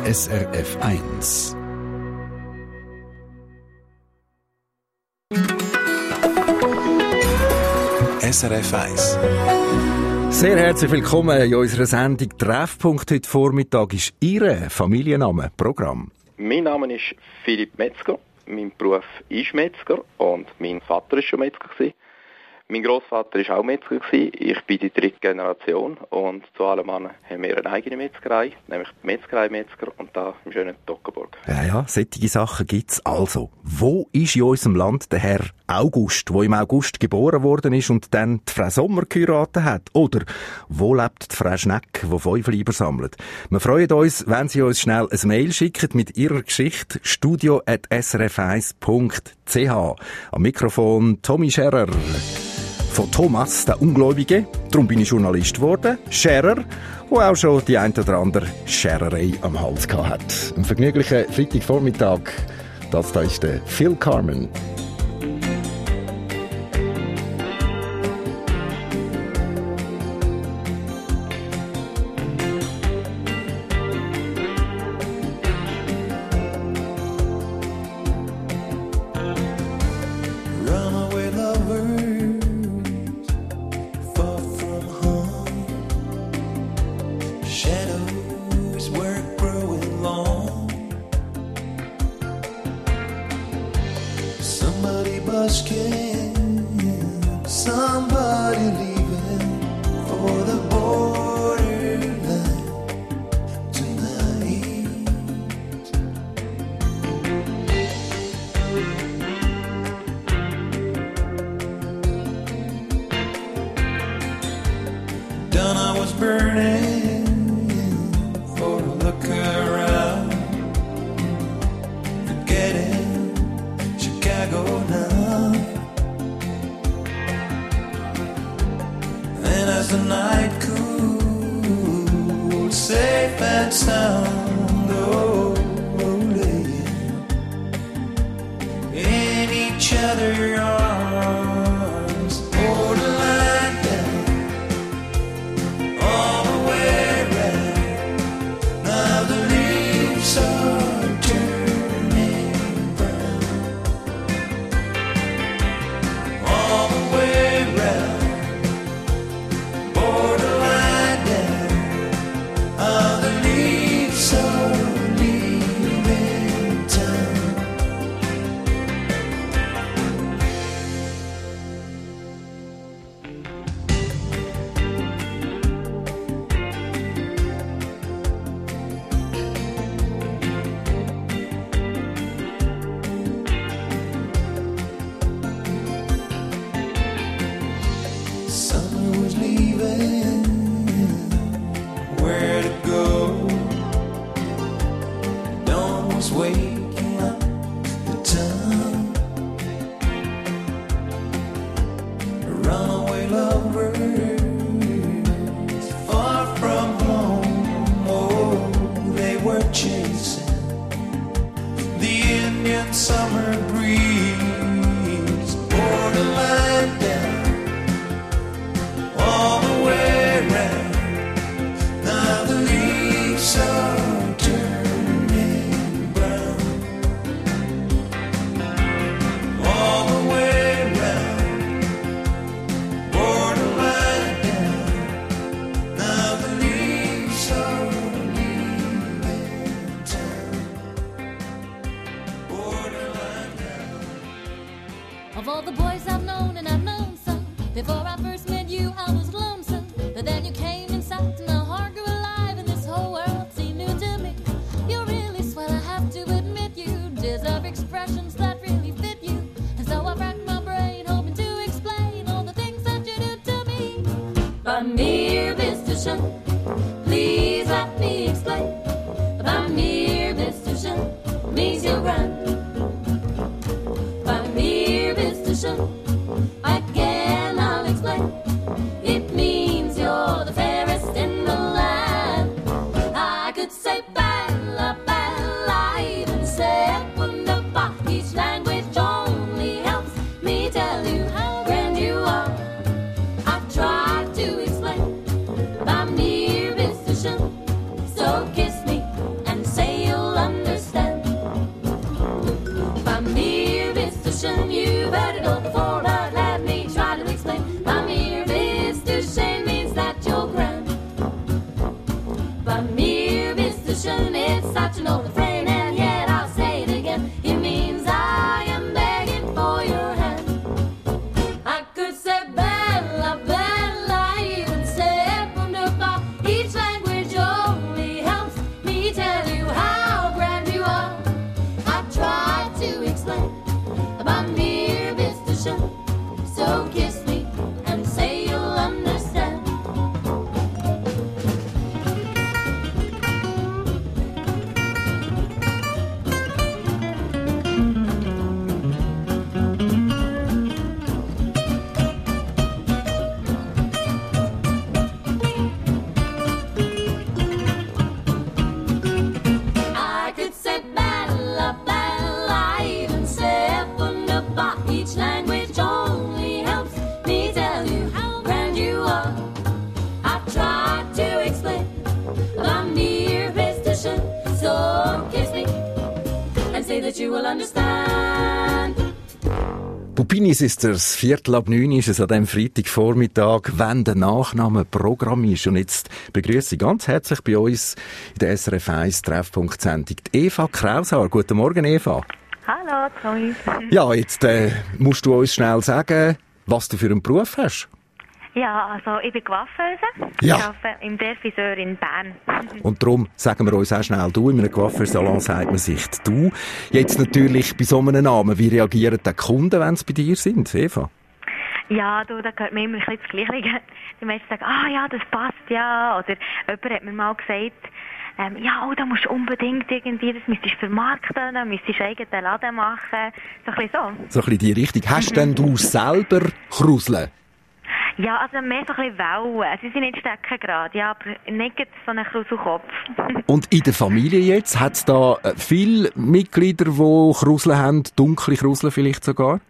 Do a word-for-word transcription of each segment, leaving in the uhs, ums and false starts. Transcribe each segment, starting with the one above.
S R F eins. S R F eins. Sehr herzlich willkommen in unserer Sendung Treffpunkt. Heute Vormittag ist Ihr Familienname, Programm. Mein Name ist Philipp Metzger. Mein Beruf ist Metzger und mein Vater war schon Metzger gewesen. Mein Großvater war auch Metzger gewesen. Ich bin die dritte Generation und zu allem anderen haben wir eine eigene Metzgerei, nämlich die Metzgerei Metzger und da im schönen Toggenburg. Ja, ja, solche Sachen gibt's also. Wo ist in unserem Land der Herr August, der im August geboren worden ist und dann die Frau Sommer geheiratet hat? Oder wo lebt die Frau Schneck, die Fäufleiber sammelt? Wir freuen uns, wenn Sie uns schnell ein Mail schicken mit Ihrer Geschichte, studio at s r f eins punkt c h. Am Mikrofon Tommy Scherer. Von Thomas, der Ungläubige. Darum bin ich Journalist geworden. Scherer, der auch schon die ein oder andere Schererei am Hals gehabt hat. Ein vergnüglicher Freitagvormittag. Das da ist der Phil Carmen. By mere Mister Shun. My mere vision, it's such an old refrain, and yet I'll say it again. It means I am begging for your hand. I could say bella, bella, even say wunderbar. Each language only helps me tell you how grand you are. I tried to explain my mere vision, so kiss me and say you'll understand. I could say bella, bella, even say wunderbar. Each language only helps me tell you how grand you are. I've tried to explain my mere vision, so kiss me and say that you will understand. Puppini Sisters, Viertel ab neun ist es an diesem Freitagvormittag, wenn der Nachname Programm ist. Und jetzt begrüße ich ganz herzlich bei uns in der S R F eins Treffpunkt-Sendung die Eva Kraushaar. Guten Morgen, Eva. Hallo, Tommy. Ja, jetzt äh, musst du uns schnell sagen, was du für einen Beruf hast. Ja, also ich bin Coiffeuse. Ja. Ich arbeite im Friseur in Bern. Und darum sagen wir uns auch schnell du. In einem Coiffeursalon sagt man sich du. Jetzt natürlich bei so einem Namen, wie reagieren die Kunden, wenn sie bei dir sind, Eva? Ja, du, da hört mir immer ein bisschen das Gleiche. Die Menschen sagen, ah ja, das passt, ja. Oder jemand hat mir mal gesagt, ähm, ja, oh, da musst du unbedingt irgendwie, das müsstest du vermarkten, da müsstest du einen eigenen Laden machen. So ein bisschen so. So ein bisschen die Richtung. Hast denn du selber Kruseln? Ja, also mehr so ein bisschen Wellen. Sie sind nicht stecken gerade, ja, aber nicht so einen Kruselkopf. Und in der Familie jetzt, hat es da äh, viele Mitglieder, die Kruseln haben, dunkle Kruseln vielleicht sogar?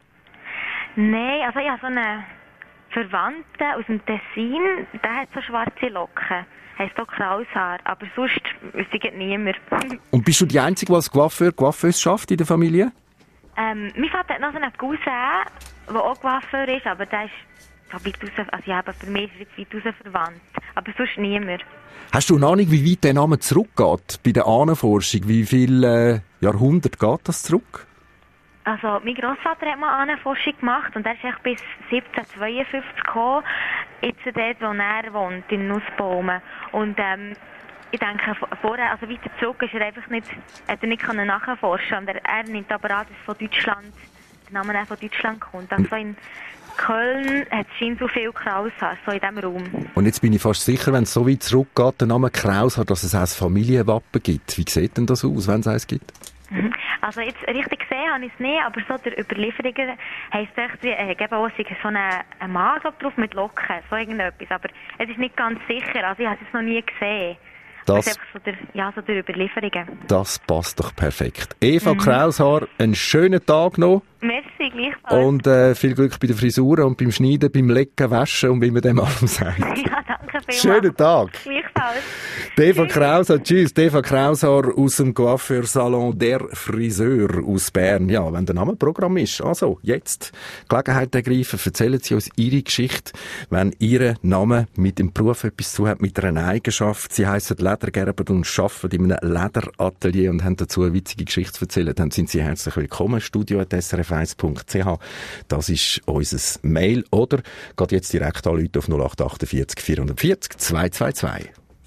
Nein, also ich habe so einen Verwandten aus dem Tessin, der hat so schwarze Locken. Heisst auch Kraushaar, aber sonst wüsste ich niemand. Und bist du die Einzige, die als Coiffeur, Coiffeuse schafft in der Familie? Ähm, mein Vater hat noch so einen Cousin, der auch Coiffeur ist, aber der ist so weit raus, also ja, aber für mich ist er jetzt weit raus verwandt. Aber sonst niemand. Hast du eine Ahnung, wie weit der Name zurückgeht bei der Ahnenforschung? Wie viele äh, Jahrhunderte geht das zurück? Also, mein Grossvater hat mal Ahnenforschung gemacht und er ist echt bis siebzehnhundertzweiundfünfzig gekommen, jetzt dort, wo er wohnt, in Nussbaumen. Und ähm, ich denke, vorher, also weiter zurück, ist er einfach nicht, hat er nicht können nachforschen. Und er, er nimmt aber an, dass von Deutschland, der Name auch von Deutschland kommt. Also in Köln hat es schon so viel Kraushaar, so in diesem Raum. Und jetzt bin ich fast sicher, wenn es so weit zurückgeht, der Name Kraushaar, dass es auch ein Familienwappen gibt. Wie sieht denn das aus, wenn es eins gibt? Mhm. Also jetzt richtig gesehen habe ich es nicht, aber so der Überlieferungen heisst echt, wie äh, geben auch so eine, ein Mann drauf mit Locken, so irgendetwas. Aber es ist nicht ganz sicher, also ich habe es jetzt noch nie gesehen. Das, das ist einfach so der, ja, so der Überlieferungen. Das passt doch perfekt. Eva mhm. Kraushaar, einen schönen Tag noch. Merci, gleichfalls. Und äh, viel Glück bei der Frisur und beim Schneiden, beim Lecken, Waschen und wie man dem allem sagt. Ja, danke vielmals. Schönen Tag. Gleichfalls. Eva Kraushaar, tschüss. Eva Kraushaar aus dem Coiffeursalon Der Friseur aus Bern. Ja, wenn der Name Programm ist. Also, jetzt Gelegenheit ergreifen, erzählen Sie uns Ihre Geschichte, wenn Ihr Name mit dem Beruf etwas zu hat, mit einer Eigenschaft. Sie heissen Ledergerber und arbeiten in einem Lederatelier und haben dazu eine witzige Geschichte zu erzählen. Dann sind Sie herzlich willkommen. Studio at s r f eins punkt c h. Das ist unser Mail. Oder geht jetzt direkt anrufen auf null acht vier acht vier vier vier zwei zwei zwei.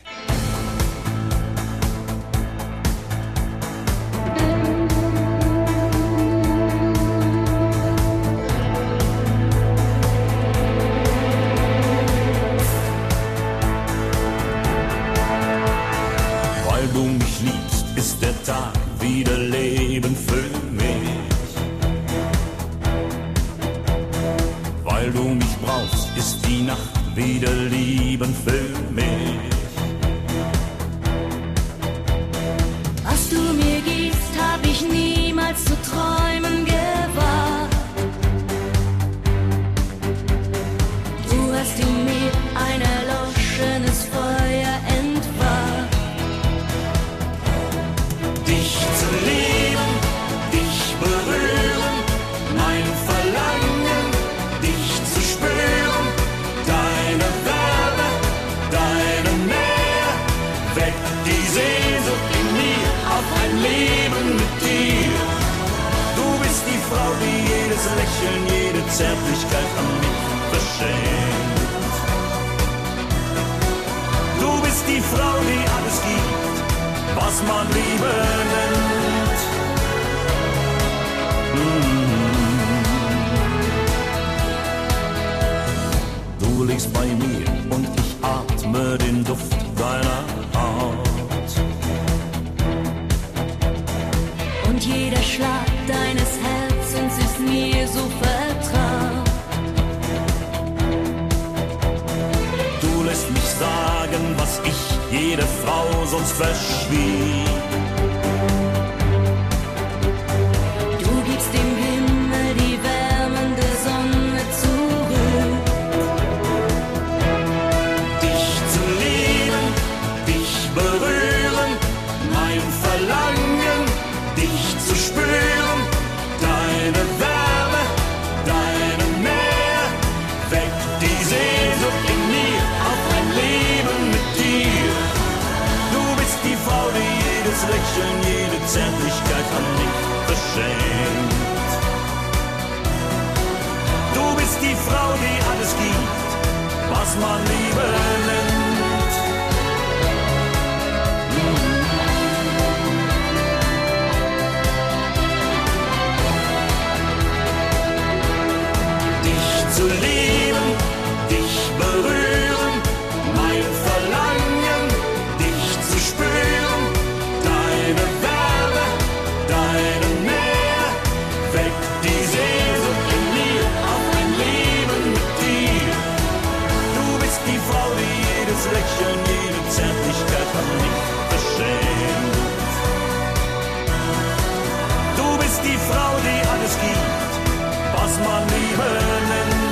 Weil du mich liebst, ist der Tag wieder Leben für mich. Weil du mich brauchst, ist die Nacht wieder Lieben für mich. Was du mir gibst, hab ich niemals zu träumen gewagt. Du hast in mir ein erloschenes Feuer entfacht. Dich zu lieben, dich berühren, mein Verlangen, dich zu spüren, deine Wärme, deine Nähe, weckt die Sehnsucht in mir auf ein Leben mit dir. Du bist die Frau, die jedes Lächeln, jede Zärtlichkeit an mich verschenkt. Du bist die Frau, die alles gibt, was man Liebe nennt. Mm. Du liegst bei mir und ich atme den Duft deiner Haut. Und jeder Schlag deines Herzens ist mir so vertraut. Du lässt mich sagen, was ich jede Frau sonst verschwieg. Du gibst dem Himmel die wärmende Sonne zurück. Dich zu lieben, dich berühren, mein Verlangen, dich zu spüren, deine Wärme, deine Nähe, weckt die Sehnsucht in mir auf ein Leben mit dir. Du bist die Frau, die jedes Lächeln, jede Zärtlichkeit an mich verschenkt. Du bist die Frau, die alles gibt, was man Liebe nennt. Dich zu lieben, dich berühren, mein Verlangen, dich zu spüren, deine Wärme, deine Nähe, weckt die Sehnsucht in mir auf ein Leben mit dir. Du bist die Frau, die jedes Lächeln, jede Zärtlichkeit an mich verschenkt. Du bist die Frau, die alles gibt, was man Liebe nennt.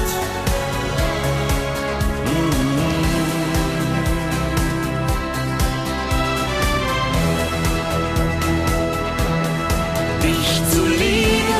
Dich zu lieben.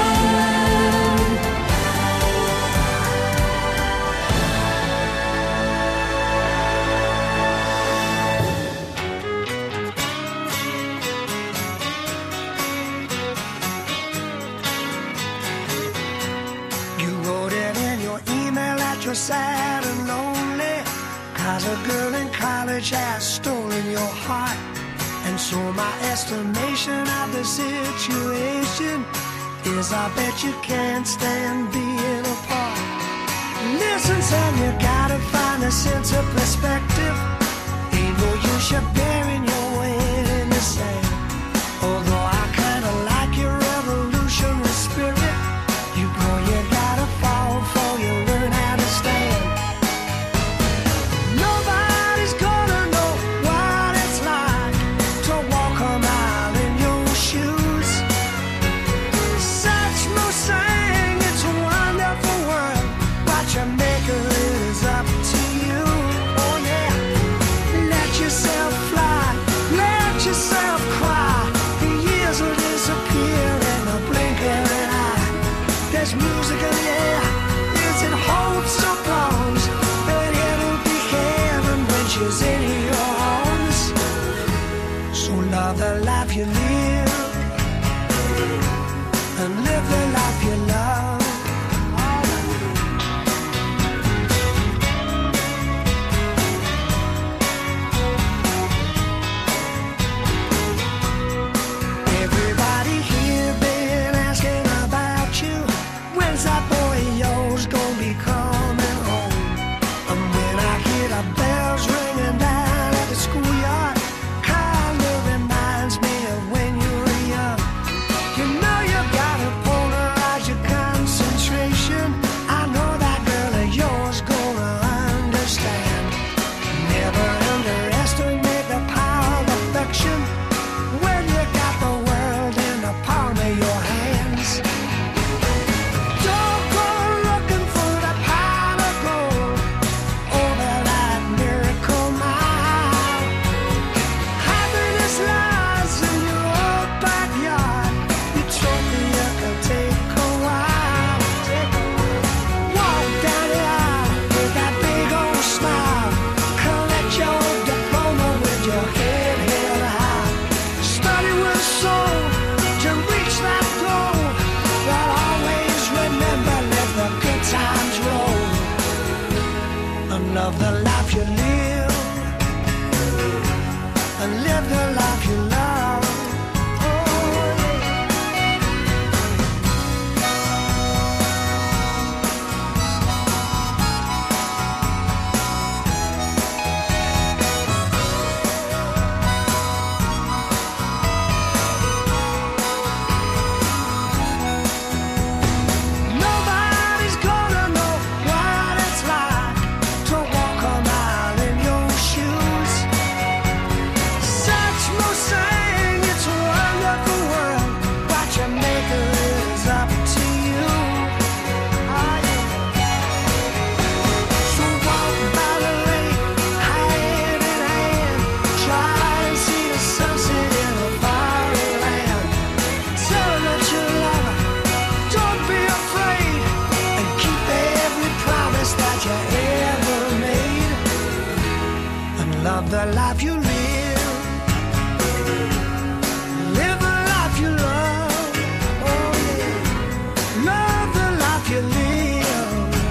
You wrote it in your email that you're sad and lonely, 'cause a girl in college has stolen your heart. And so my estimation of the situation is I bet you can't stand being apart. Listen, son, you gotta find a sense of perspective. Ain't no use you burying your head in the sand. Although I kinda like your revolutionary spirit, you know you gotta fall before you learn how to stand. Nobody's gonna know what it's like to walk a mile in your shoes. Such no saying it's a wonderful world, but your maker is up to you. Oh yeah, let yourself fly, let yourself cry. The years will disappear in the blink of an eye. There's music in the air, is it hope so close that it'll be heaven when she's in your arms. So love the life you live and live the life you love. Everybody here been asking about you. When's that boy of yours gonna be coming home? And when I hear the bells ringing down at the schoolyard, kinda reminds me of when you were young. You know you gotta polarize your concern. the life you love. Oh, yeah. Nobody's gonna know what it's like to walk a mile in your shoes. Such no saying it's a wonderful world. What you make of it is up to you. Ah, yeah. So walk by the lake, hand in hand. Try and see the sunset in a foreign land. Tell her that you love her. Don't be afraid, and keep every promise that you ever made. And love the life you live. Live the life you love. Oh yeah. Love the life you live.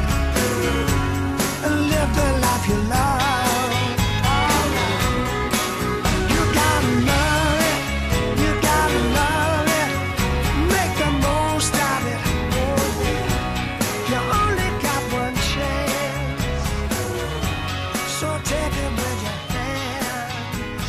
And live the life you love. Alright. You gotta love it. You gotta love it. Make the most of it. Oh yeah. You only got one chance. So take it with your hands.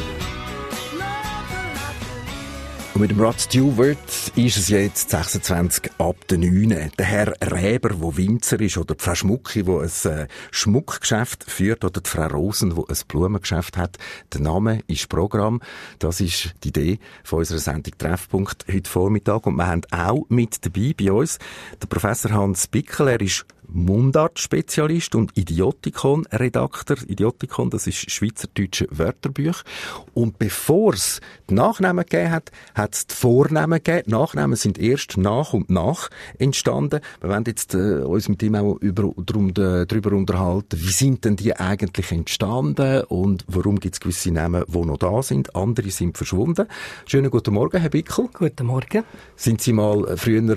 Love the life you live. Und mit dem Rod Stewart ist es jetzt sechsundzwanzig ab der neun. Der Herr Räber, der Winzer ist, oder die Frau Schmucki, die ein äh, Schmuckgeschäft führt, oder die Frau Rosen, die ein Blumengeschäft hat. Der Name ist Programm. Das ist die Idee von unserer Sendung Treffpunkt heute Vormittag. Und wir haben auch mit dabei bei uns der Professor Hans Bickel. Er ist Mundart-Spezialist und Idiotikon-Redakteur. Idiotikon, das ist schweizerdeutsche Wörterbuch. Und bevor es die Nachnamen gegeben hat, hat es die Vornamen gegeben. Die Nachnamen sind erst nach und nach entstanden. Wir werden jetzt äh, uns mit ihm auch über, drum, äh, darüber unterhalten, wie sind denn die eigentlich entstanden und warum gibt es gewisse Namen, die noch da sind. Andere sind verschwunden. Schönen guten Morgen, Herr Bickel. Guten Morgen. Sind Sie mal früher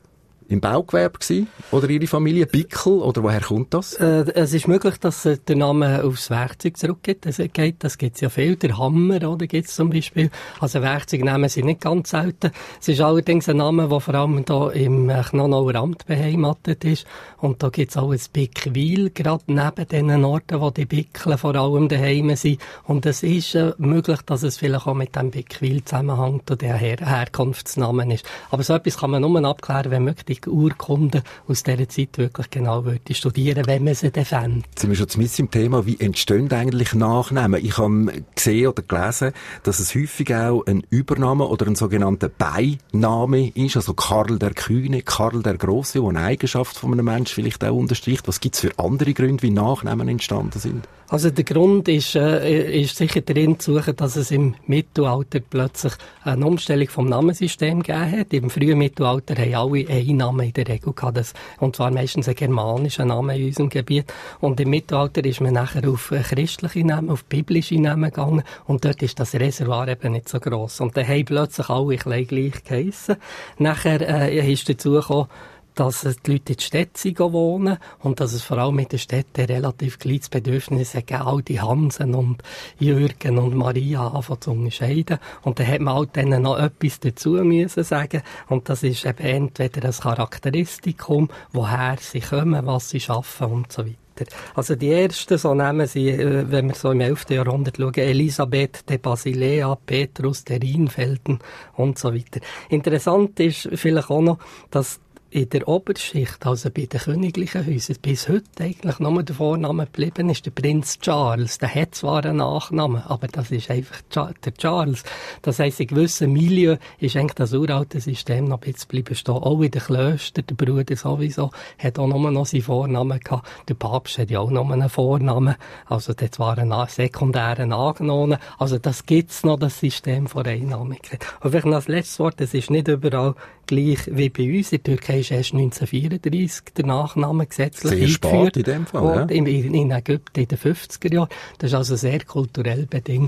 im Baugewerbe gewesen? Oder Ihre Familie Bickel? Oder woher kommt das? Äh, es ist möglich, dass äh, der Name aufs Werkzeug zurückgeht. Das geht, das gibt's ja viel. Der Hammer, oder, gibt's zum Beispiel. Also Werkzeugnamen sind nicht ganz selten. Es ist allerdings ein Name, der vor allem da im äh, Knonauer Amt beheimatet ist. Und da gibt's auch ein Bickwil, gerade neben den Orten, wo die Bickeln vor allem daheim sind. Und es ist äh, möglich, dass es vielleicht auch mit dem Bickwil zusammenhängt und der Her- Herkunftsnamen ist. Aber so etwas kann man nur abklären, wenn man die Urkunden aus dieser Zeit wirklich genau würde studieren, wenn man sie dann fände. Jetzt sind wir schon mit im Thema, wie entstehen eigentlich Nachnamen? Ich habe gesehen oder gelesen, dass es häufig auch ein Übername oder ein sogenannter Beiname ist, also Karl der Kühne, Karl der Große, der eine Eigenschaft von einem Menschen vielleicht auch unterstreicht. Was gibt es für andere Gründe, wie Nachnamen entstanden sind? Also der Grund ist, äh, ist sicher darin zu suchen, dass es im Mittelalter plötzlich eine Umstellung vom Namensystem gegeben hat. Im frühen Mittelalter haben alle einen Namen in der Regel gehabt, das, und zwar meistens einen germanischen Namen in unserem Gebiet. Und im Mittelalter ist man nachher auf christliche Namen, auf biblische Namen gegangen und dort ist das Reservoir eben nicht so gross. Und dann haben plötzlich alle gleich gleich geheissen. Nachher äh, ist dazu gekommen, dass die Leute in den Städten wohnen und dass es vor allem in den Städten relativ kleines Bedürfnis hat, all die Hansen und Jürgen und Maria anfangen zu unterscheiden. Und dann hat man halt denen noch etwas dazu müssen sagen. Und das ist eben entweder ein Charakteristikum, woher sie kommen, was sie schaffen und so weiter. Also die ersten so Namen sind, wenn wir so im elften Jahrhundert schauen, Elisabeth de Basilea, Petrus de Rheinfelden und so weiter. Interessant ist vielleicht auch noch, dass in der Oberschicht, also bei den königlichen Häusern, bis heute eigentlich nur der Vorname geblieben ist, der Prinz Charles. Der hat zwar einen Nachnamen, aber das ist einfach der Charles. Das heisst, in gewissen Milieu ist eigentlich das uralte System noch ein bisschen bleiben stehen. Auch in den Klöstern, der Bruder sowieso, hat auch nur noch seinen Vornamen gehabt. Der Papst hat ja auch noch einen Vornamen. Also dort war ein sekundären angenommen. Also das gibt's noch, das System von Einnahmigkeit. Und vielleicht noch das letzte Wort, es ist nicht überall gleich wie bei uns. In der Türkei ist erst neunzehnhundertvierunddreissig der Nachname gesetzlich sehr eingeführt. Spät in dem Fall, ja. In, in Ägypten in den fünfziger Jahren. Das ist also sehr kulturell bedingt.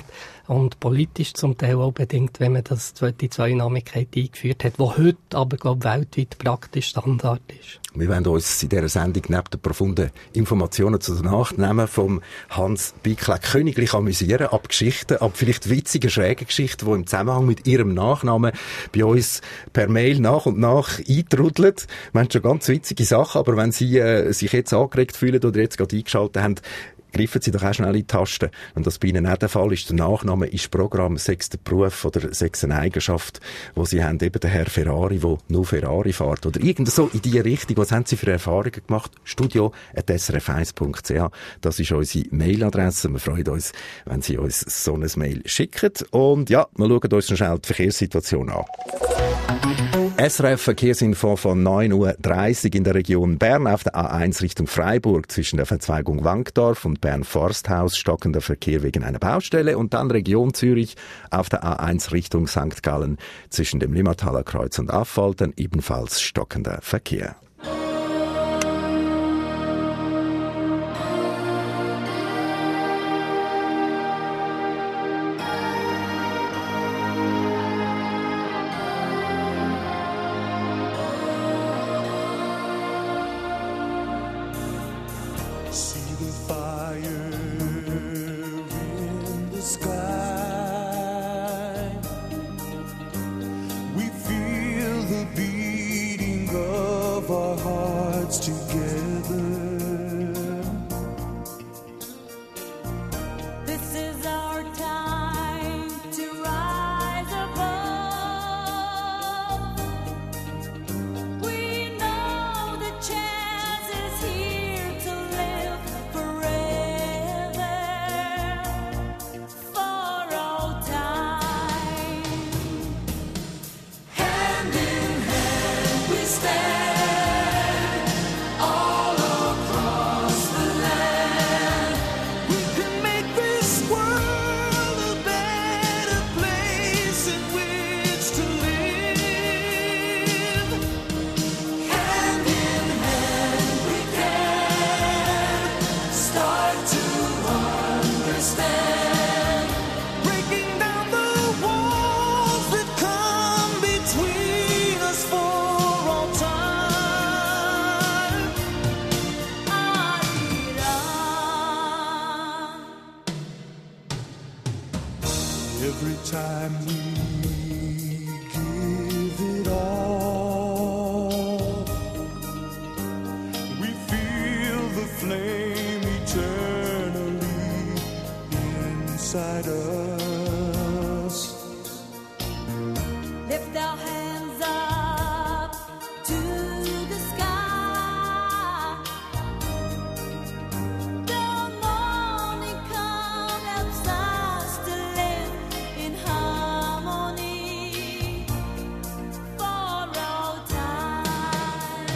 und politisch zum Teil auch bedingt, wenn man das, die Zweinamigkeit eingeführt hat, die heute aber, glaube ich, weltweit praktisch Standard ist. Wir werden uns in dieser Sendung neben den profunden Informationen zu der Nacht nehmen vom Hans Bikle königlich amüsieren, ab Geschichten, ab vielleicht witzigen, schrägen Geschichten, die im Zusammenhang mit ihrem Nachnamen bei uns per Mail nach und nach eintrudeln. Wir haben schon ganz witzige Sachen, aber wenn Sie äh, sich jetzt angeregt fühlen oder jetzt gerade eingeschaltet haben, greifen Sie doch auch schnell in die Tasten. Wenn das bei Ihnen nicht der Fall ist, der Nachname ist Programm, sechs der Beruf oder sechs eine Eigenschaft, wo Sie haben, eben der Herr Ferrari, der nur Ferrari fährt. Oder irgend so in die Richtung. Was haben Sie für Erfahrungen gemacht? studio at s r f eins punkt c h. Das ist unsere Mailadresse. Wir freuen uns, wenn Sie uns so ein Mail schicken. Und ja, wir schauen uns noch schnell die Verkehrssituation an. S R F Verkehrsinfo von neun Uhr dreißig in der Region Bern auf der A eins Richtung Freiburg zwischen der Verzweigung Wankdorf und Bern-Forsthaus stockender Verkehr wegen einer Baustelle und dann Region Zürich auf der A eins Richtung Sankt Gallen zwischen dem Limmataler Kreuz und Affoltern ebenfalls stockender Verkehr. Every time we give it all, we feel the flame eternally inside us. Lift our hands up to the sky. The morning come helps us to live in harmony for all time.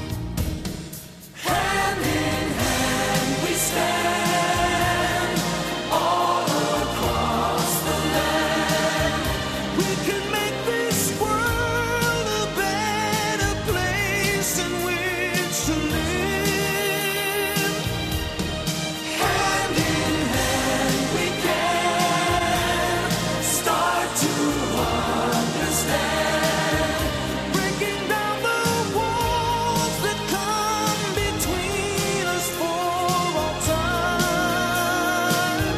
Hand in hand we stand all across the land. We can make this world a better place in which to live. Hand in hand we can start to understand. Breaking down the walls that come between us for all time.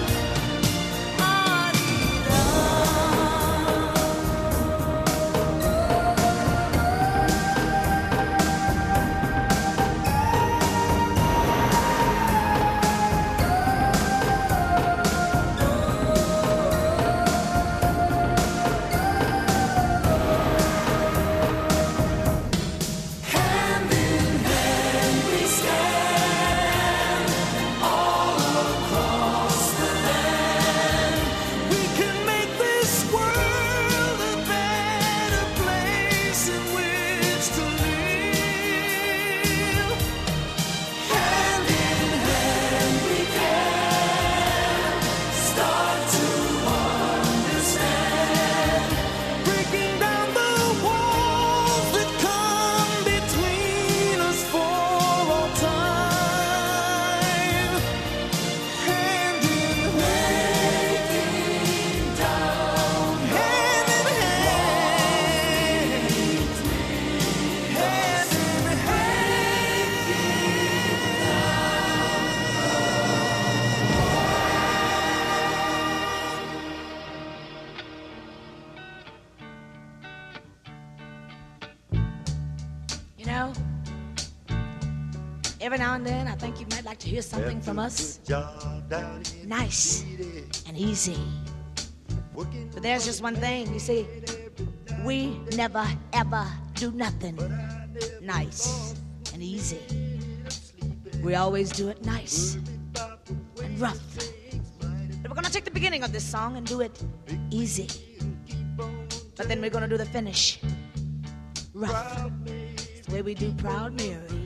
every now and then I think you might like to hear something from us. Nice and easy. But there's just one thing, you see, we never ever do nothing nice and easy. We always do it nice and rough. But we're gonna take the beginning of this song and do it easy. But then we're gonna do the finish rough. It's the way we do Proud Mary.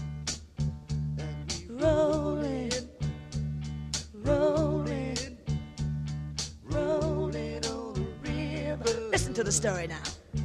Rolling, rolling, rolling on the river. Listen to the story now.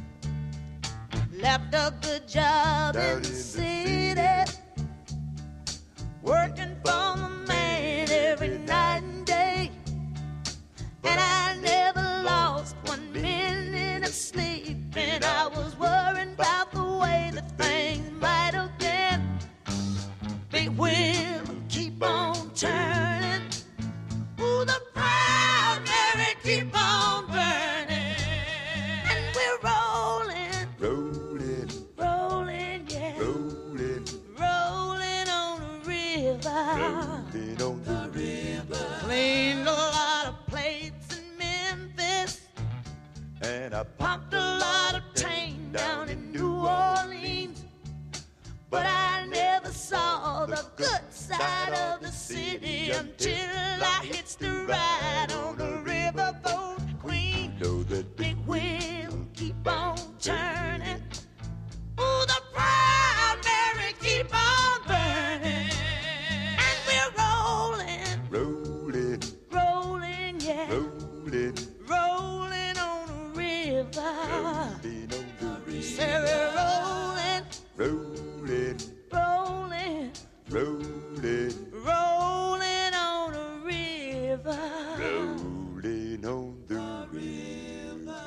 Left a good job in the city, working for the man every night and day. And I never lost one minute of sleep, and I was worrying about the way that things might have been. Big wheel keep on turning. Ooh, the Proud Mary keep on burning. And we're rolling, rolling, rolling, yeah, rolling, rolling on the river, rolling on the river. Cleaned a lot of plates in Memphis, and I pumped a lot of tang down in New Orleans. But I never saw the good side of the city until I hits the ride on the riverboat queen. Know that big wheel keep on turning. Ooh, the Proud Mary keep on burning. And we're rolling, rolling, rolling, yeah, rolling, rolling on the river. Rolling on the river. Say we're rolling, rolling, rolling, rolling, rolling on the river, rolling on the river.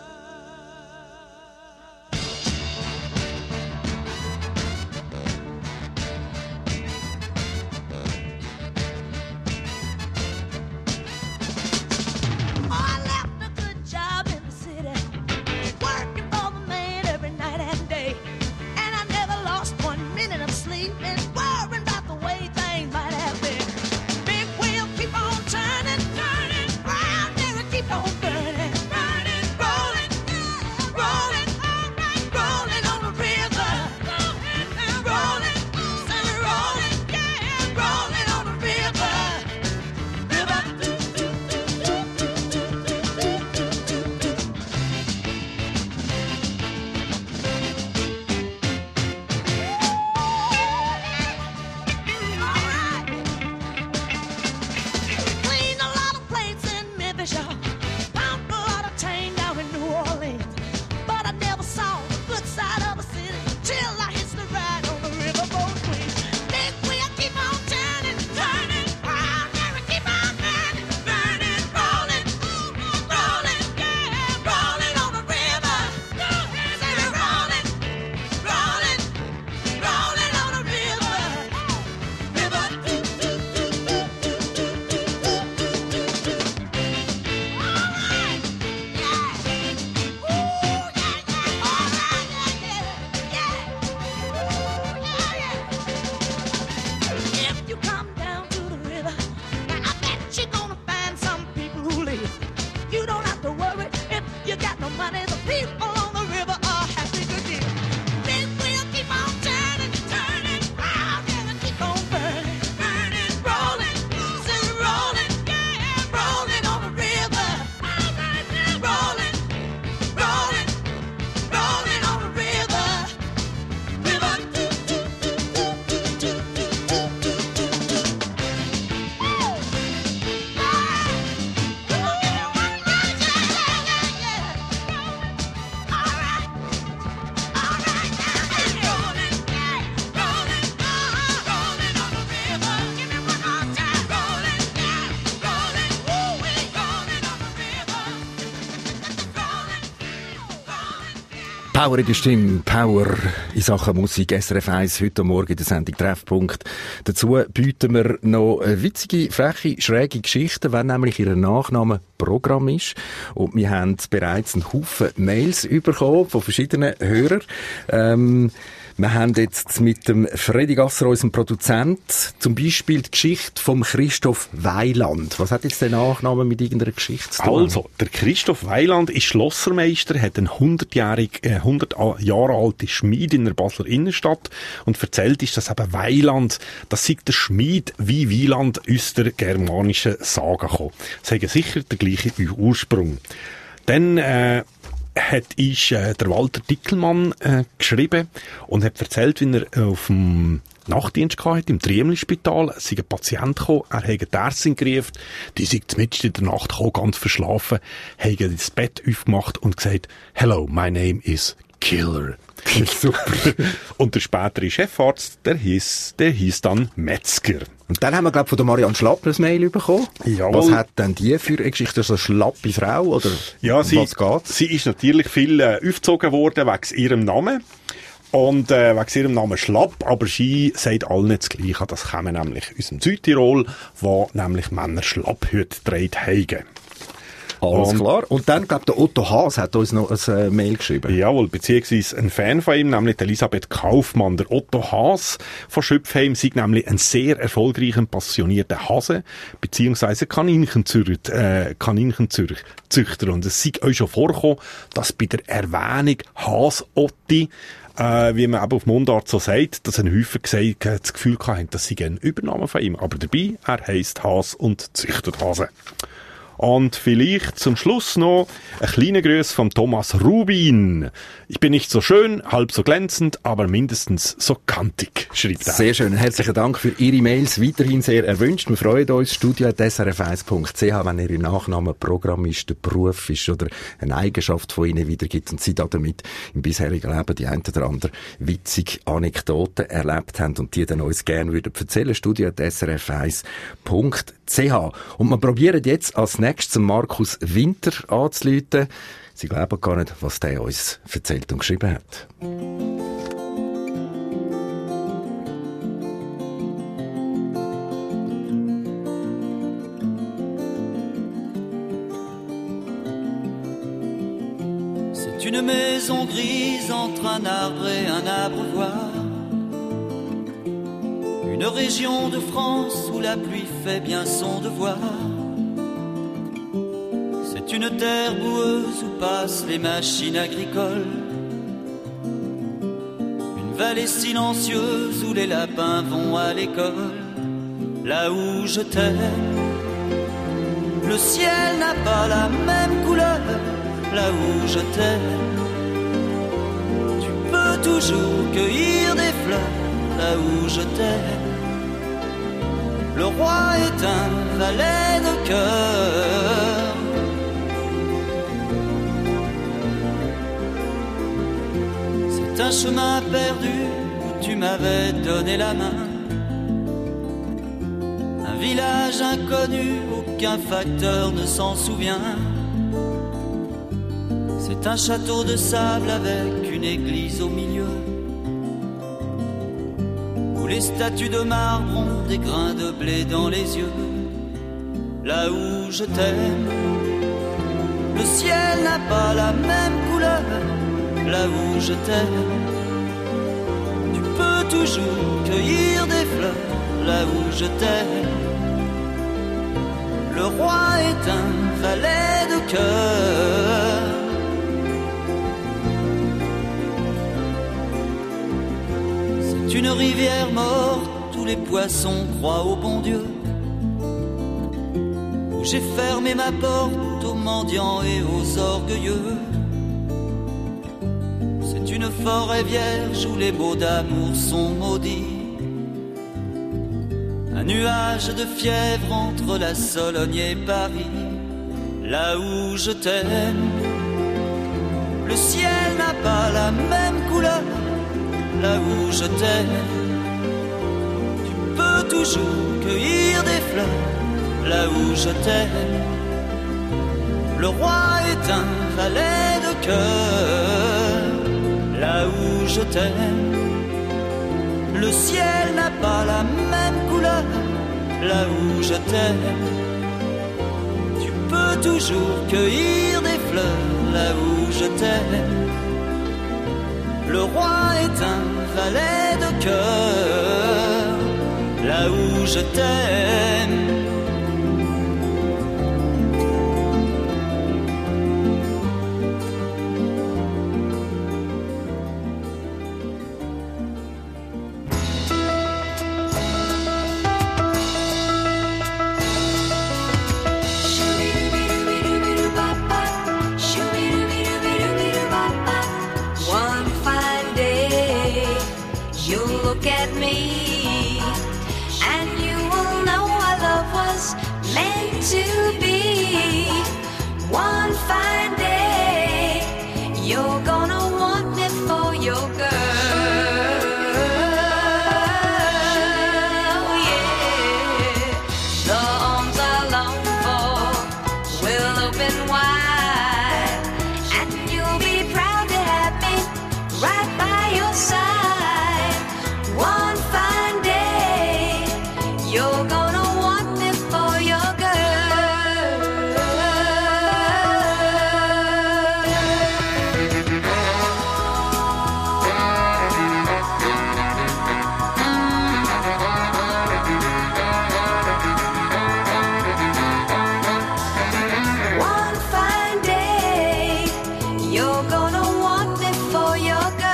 Oh, I left a good job in the city, working for the man every night and day. And I never lost one minute of sleep and worrying about the way things might have been. Big wheel keep on turning, turning, Proud Mary keep on burning, burning, rolling, rolling, rolling on the river, rolling, say rolling, yeah, rolling on the river, river. Cleaned a lot of plates in Memphis, y'all. Pumped a lot of tang down in New Orleans. But I never saw the good side of a city till I hits the ride on the riverboat queen. Big wheel keep on turning, turning, Proud Mary keep on burning, burning, rolling, rolling, yeah, rolling on the river. Say we're rolling, rolling, rolling on the river, river. If you come down to the river, now I bet you're gonna find some people who live. You don't have to worry if you got no money. The people on the river are happy to give. Big wheel keep on turning, turning, Proud Mary keep on burning, burning, rolling, say rolling, yeah, rolling on the river, rolling, rolling, rolling on the river, river. Power in der Stimme, Power in Sachen Musik, S R F eins, heute Morgen in der Sendung Treffpunkt. Dazu bieten wir noch eine witzige, freche, schräge Geschichte, wenn nämlich ihr Nachname Programm ist. Und wir haben bereits einen Haufen Mails bekommen von verschiedenen Hörern. Ähm, Wir haben jetzt mit dem Freddy Gasser, unserem Produzent, zum Beispiel die Geschichte von Christoph Weiland. Was hat jetzt der Nachname mit irgendeiner Geschichte zu tun? Also, der Christoph Weiland ist Schlossermeister, hat eine hundertjährige, äh, hundert Jahre alte Schmied in der Basler Innenstadt und erzählt ist, dass eben Weiland, das sei der Schmied wie Wieland aus der germanischen Saga gekommen. Das hat sicher der gleiche Ursprung. Dann, äh, hat ist äh, der Walter Dickelmann äh, geschrieben und hat erzählt, wie er auf dem Nachtdienst gehabt im Triemli-Spital. Es sei ein Patient gekommen, er habe die Ärztin gerufen, die sei mitten in der Nacht gekommen, ganz verschlafen, habe das Bett aufgemacht und gesagt, «Hello, my name is Killer.» Super. Und der spätere Chefarzt, der hieß, der hieß dann Metzger. Und dann haben wir, glaube ich, von der Marianne Schlapp ein Mail bekommen. Jawohl. Was hat denn die für eine Geschichte? So eine schlappe Frau, oder ja, sie, was geht? Sie ist natürlich viel äh, aufgezogen worden wegen ihrem Namen. Und äh, wegen ihrem Namen Schlapp, aber sie sagt allen das Gleiche. Das kommen nämlich aus dem Südtirol, wo nämlich Männer Schlapphüte getragen haben. Alles und, klar. Und dann, glaube ich, der Otto Haas hat uns noch ein äh, Mail geschrieben. Jawohl, beziehungsweise ein Fan von ihm, nämlich Elisabeth Kaufmann. Der Otto Haas von Schöpfheim sei nämlich ein sehr erfolgreicher, passionierter Hase, beziehungsweise Kaninchenzüchter, äh, Kaninchenzüchter. Und es sei euch schon vorgekommen, dass bei der Erwähnung Haas-Otti, äh, wie man eben auf Mundart so sagt, dass ein Häufig gesagt, äh, das Gefühl hatte, dass sie ein Übernahme von ihm. Aber dabei, er heisst Haas und züchtet Hase. Und vielleicht zum Schluss noch ein kleiner Gruß von Thomas Rubin. Ich bin nicht so schön, halb so glänzend, aber mindestens so kantig, schreibt er. Sehr schön. Herzlichen Dank für Ihre Mails. Weiterhin sehr erwünscht. Wir freuen uns. studio at s r f eins punkt c h, wenn Ihr Nachname Programm ist, der Beruf ist oder eine Eigenschaft von Ihnen wiedergibt und Sie damit im bisherigen Leben die ein oder andere witzige Anekdoten erlebt haben und die dann uns gerne würden erzählen. studio at s r f eins punkt c h. Und wir probieren jetzt als nächstes Markus Winter anzurufen. Sie glauben gar nicht, was der uns erzählt und geschrieben hat. C'est une maison grise entre un arbre et un abreuvoir. Une région de France où la pluie fait bien son devoir. C'est une terre boueuse où passent les machines agricoles. Une vallée silencieuse où les lapins vont à l'école. Là où je t'aime, le ciel n'a pas la même couleur. Là où je t'aime, tu peux toujours cueillir des fleurs. Là où je t'aime, le roi est un valet de cœur. C'est un chemin perdu où tu m'avais donné la main. Un village inconnu, aucun facteur ne s'en souvient. C'est un château de sable avec une église au milieu, où les statues de marbre ont des grains de blé dans les yeux. Là où je t'aime, le ciel n'a pas la même couleur. Là où je t'aime, tu peux toujours cueillir des fleurs. Là où je t'aime, le roi est un valet de cœur. C'est une rivière morte, tous les poissons croient au bon Dieu, où j'ai fermé ma porte aux mendiants et aux orgueilleux. C'est une forêt vierge où les mots d'amour sont maudits. Un nuage de fièvre entre la Sologne et Paris. Là où je t'aime, le ciel n'a pas la même couleur. Là où je t'aime, tu peux toujours cueillir des fleurs. Là où je t'aime, le roi est un valet de cœur. Là où je t'aime, le ciel n'a pas la même couleur. Là où je t'aime, tu peux toujours cueillir des fleurs. Là où je t'aime, le roi est un valet de cœur, là où je t'aime. Look at me, and you will know our love was meant to be. One fine day, you're gonna want me for your girl. Yeah, the arms I long for will open wide, and you'll be proud to have me right by your side. One fine day, you're gonna want me for your girl. One fine day, you're gonna want me for your girl.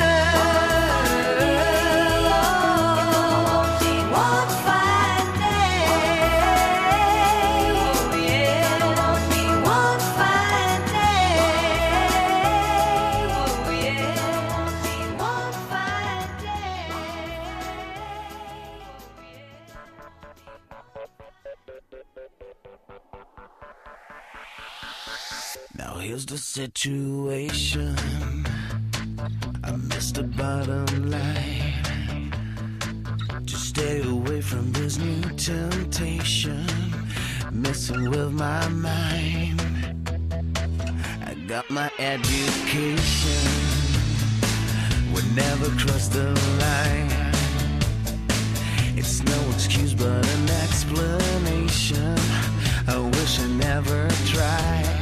Now here's the situation. I missed the bottom line. Just stay away from this new temptation, messing with my mind. I got my education, would never cross the line. It's no excuse but an explanation. I wish I never tried.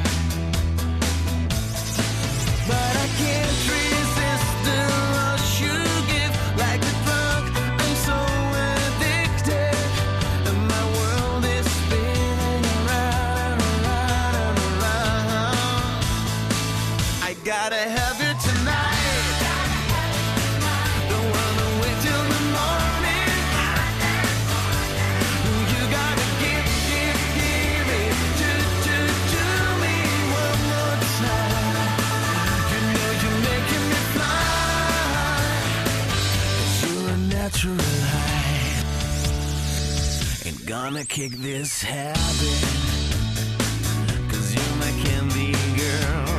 But I can't resist the rush you give, like a drug. I'm so addicted, and my world is spinning around and around and around. I gotta have you tonight. Don't wanna wait till the morning. You gotta give, give, give it to, to, to me one more time. Natural high. Ain't gonna kick this habit, 'cause you're my candy girl.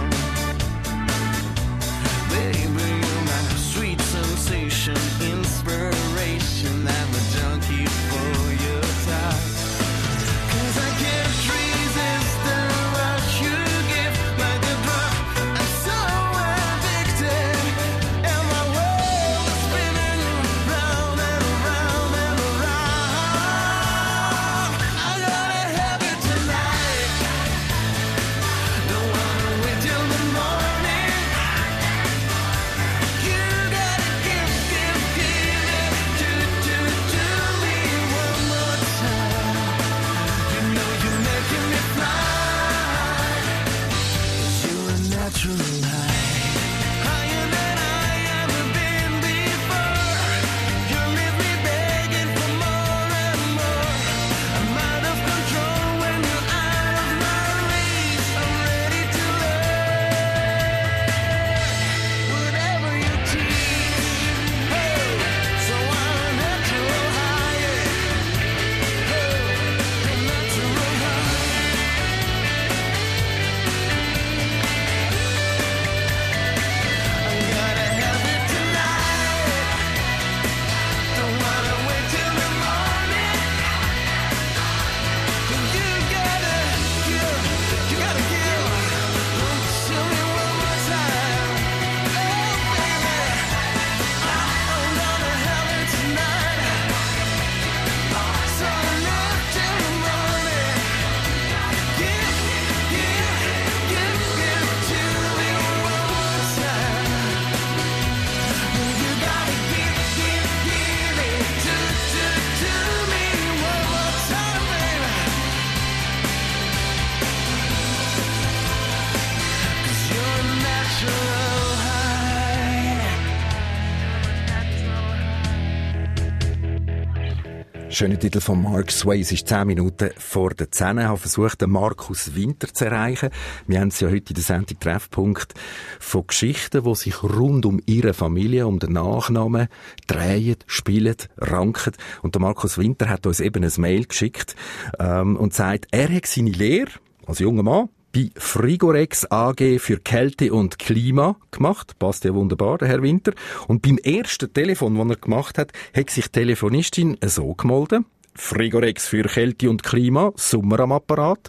Baby, you're my sweet sensation, inspiration. I'm a junkie for your touch, 'cause I can't resist the rush you give, like a drug. I'm so addicted, and my world is spinning round and around and around. I gotta have it tonight. Schöner Titel von Mark Swayze. Es ist zehn Minuten vor der zehn. Ich habe versucht, den Markus Winter zu erreichen. Wir haben es ja heute in der Sendung Treffpunkt von Geschichten, die sich rund um ihre Familie, um den Nachnamen drehen, spielen, ranken. Und der Markus Winter hat uns eben ein Mail geschickt ähm, und sagt, er hat seine Lehre als junger Mann bei Frigorex A G für Kälte und Klima gemacht. Passt ja wunderbar, der Herr Winter. Und beim ersten Telefon, das er gemacht hat, hat sich die Telefonistin so gemeldet. Frigorex für Kälte und Klima, Sommer am Apparat.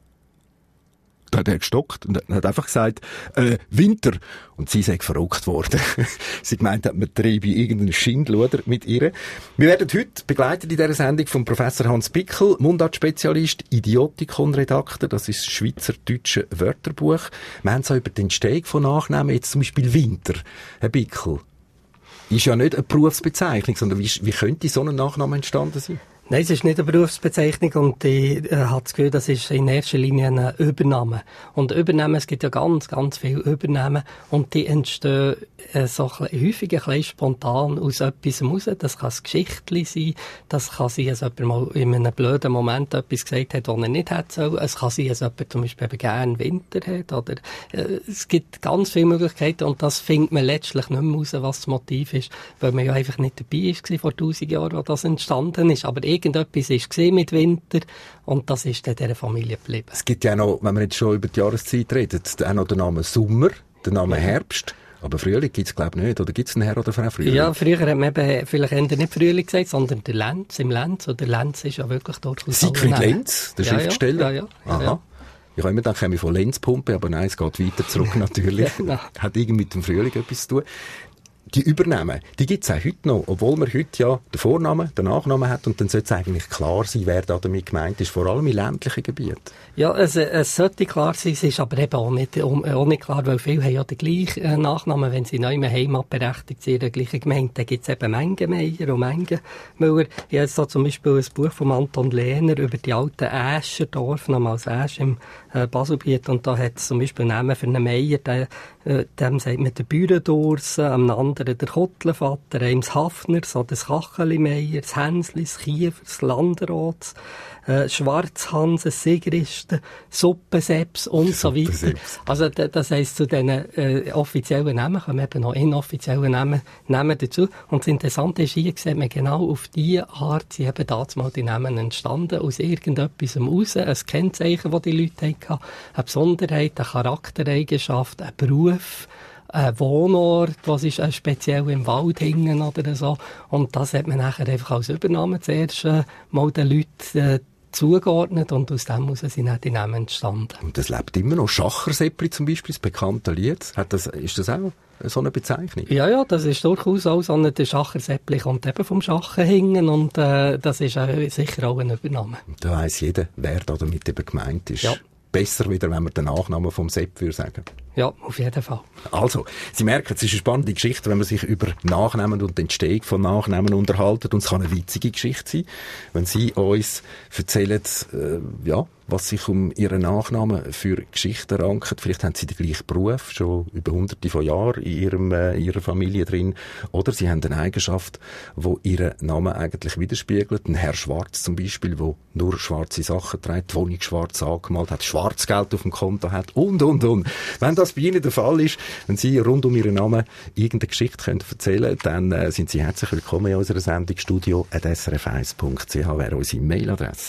Da hat er gestockt und hat einfach gesagt, äh, Winter. Und sie sei verrückt worden. Sie gemeint hat, man treibe irgendeinen Schindluder mit ihr. Wir werden heute begleitet in dieser Sendung von Professor Hans Bickel, Mundartspezialist, Idiotikon-Redakteur, das ist das schweizerdeutsche Wörterbuch. Wir haben so über die Entstehung von Nachnamen, jetzt zum Beispiel Winter. Herr Bickel, ist ja nicht eine Berufsbezeichnung, sondern wie, wie könnte so ein Nachname entstanden sein? Nein, es ist nicht eine Berufsbezeichnung und ich äh, habe das Gefühl, das ist in erster Linie ein Übernahme. Und Übernahmen, es gibt ja ganz, ganz viele Übernahmen und die entstehen äh, so ein bisschen, häufig ein bisschen spontan aus etwas raus. Das kann ein Geschichtli sein, das kann sein, dass jemand mal in einem blöden Moment etwas gesagt hat, was er nicht hätte sollen. Es kann sein, dass jemand zum Beispiel eben gerne Winter hat. Oder, äh, es gibt ganz viele Möglichkeiten und das findet man letztlich nicht mehr raus, was das Motiv ist, weil man ja einfach nicht dabei war vor tausend Jahren, als das entstanden ist. Aber irgendetwas war mit Winter und das ist dann dieser Familie geblieben. Es gibt ja auch noch, wenn wir jetzt schon über die Jahreszeit reden, auch noch den Namen Sommer, den Namen Herbst. Aber Frühling gibt es, glaube ich, nicht. Oder gibt es einen Herr oder Frau Frühling? Ja, früher hat man eben vielleicht eher nicht Frühling gesagt, sondern der Lenz, im Lenz. Oder Lenz ist ja wirklich durchaus... Siegfried Lenz, der ja, Schriftsteller? Ja, ja. ja, Aha. ja. Ich habe immer gedacht, ich komme von Lenzpumpe, aber nein, es geht weiter zurück natürlich. Ja, hat irgendwie mit dem Frühling etwas zu tun. Die Übernahmen, die gibt es auch heute noch, obwohl man heute ja den Vornamen, den Nachnamen hat und dann sollte es eigentlich klar sein, wer da damit gemeint ist, vor allem in ländlichen Gebieten. Ja, es, es sollte klar sein, es ist aber eben auch nicht, auch nicht klar, weil viele haben ja den gleichen Nachnamen, wenn sie neu im Heimat berechtigt sind in der gleichen Gemeinde, dann gibt es eben Mengenmeier und Mengenmüller. Ich habe jetzt da zum Beispiel ein Buch von Anton Lehner über die alten Äscherdorf, nochmals Äsch im äh, Baselbiet, und da hat es zum Beispiel einen Namen für einen Meier, der, äh, dem sagt man der Bürendursen, am anderen der Kottlenvater, einem das Hafner, so das Kacheli-Meier, das Hänsli, das Kiefer, das Landerots, äh, Schwarzhansen, Sigristen, Suppenseps und so weiter. Also das heisst, zu diesen äh, offiziellen Namen kommen eben noch inoffizielle Namen, Namen dazu. Und das Interessante ist, hier sieht man genau auf diese Art, sind eben damals mal die Namen entstanden, aus irgendetwas raus, ein Kennzeichen, das die Leute hatten, eine Besonderheit, eine Charaktereigenschaft, ein Beruf, ein Wohnort, was ist äh, speziell im Wald hingen oder so. Und das hat man nachher einfach als Übernahme zuerst äh, mal den Leuten äh, zugeordnet und aus dem heraus sind auch die Namen entstanden. Und das lebt immer noch. Schacherseppli zum Beispiel, das bekannte Lied. Hat das, ist das auch so eine Bezeichnung? Ja, ja, das ist durchaus auch so eine, der Schacherseppli kommt eben vom Schachen hingen und äh, das ist äh, sicher auch eine Übernahme. Da weiss jeder, wer da damit eben gemeint ist. Ja. Besser wieder, wenn man den Nachnamen vom Sepp würde sagen. Ja, auf jeden Fall. Also, Sie merken, es ist eine spannende Geschichte, wenn man sich über Nachnamen und die Entstehung von Nachnamen unterhalten. Und es kann eine witzige Geschichte sein, wenn Sie uns erzählen, äh, ja, was sich um Ihren Nachnamen für Geschichten rankt. Vielleicht haben Sie den gleichen Beruf, schon über hunderte von Jahren in, ihrem, äh, in Ihrer Familie drin. Oder Sie haben eine Eigenschaft, die Ihren Namen eigentlich widerspiegelt. Ein Herr Schwarz zum Beispiel, der nur schwarze Sachen trägt, die Wohnung schwarz angemalt hat, Schwarzgeld auf dem Konto hat und, und, und. Wenn das bei Ihnen der Fall ist, wenn Sie rund um Ihren Namen irgendeine Geschichte können erzählen können, dann äh, sind Sie herzlich willkommen in unserer Sendung studio at s r f eins punkt c h wäre unsere Mailadresse.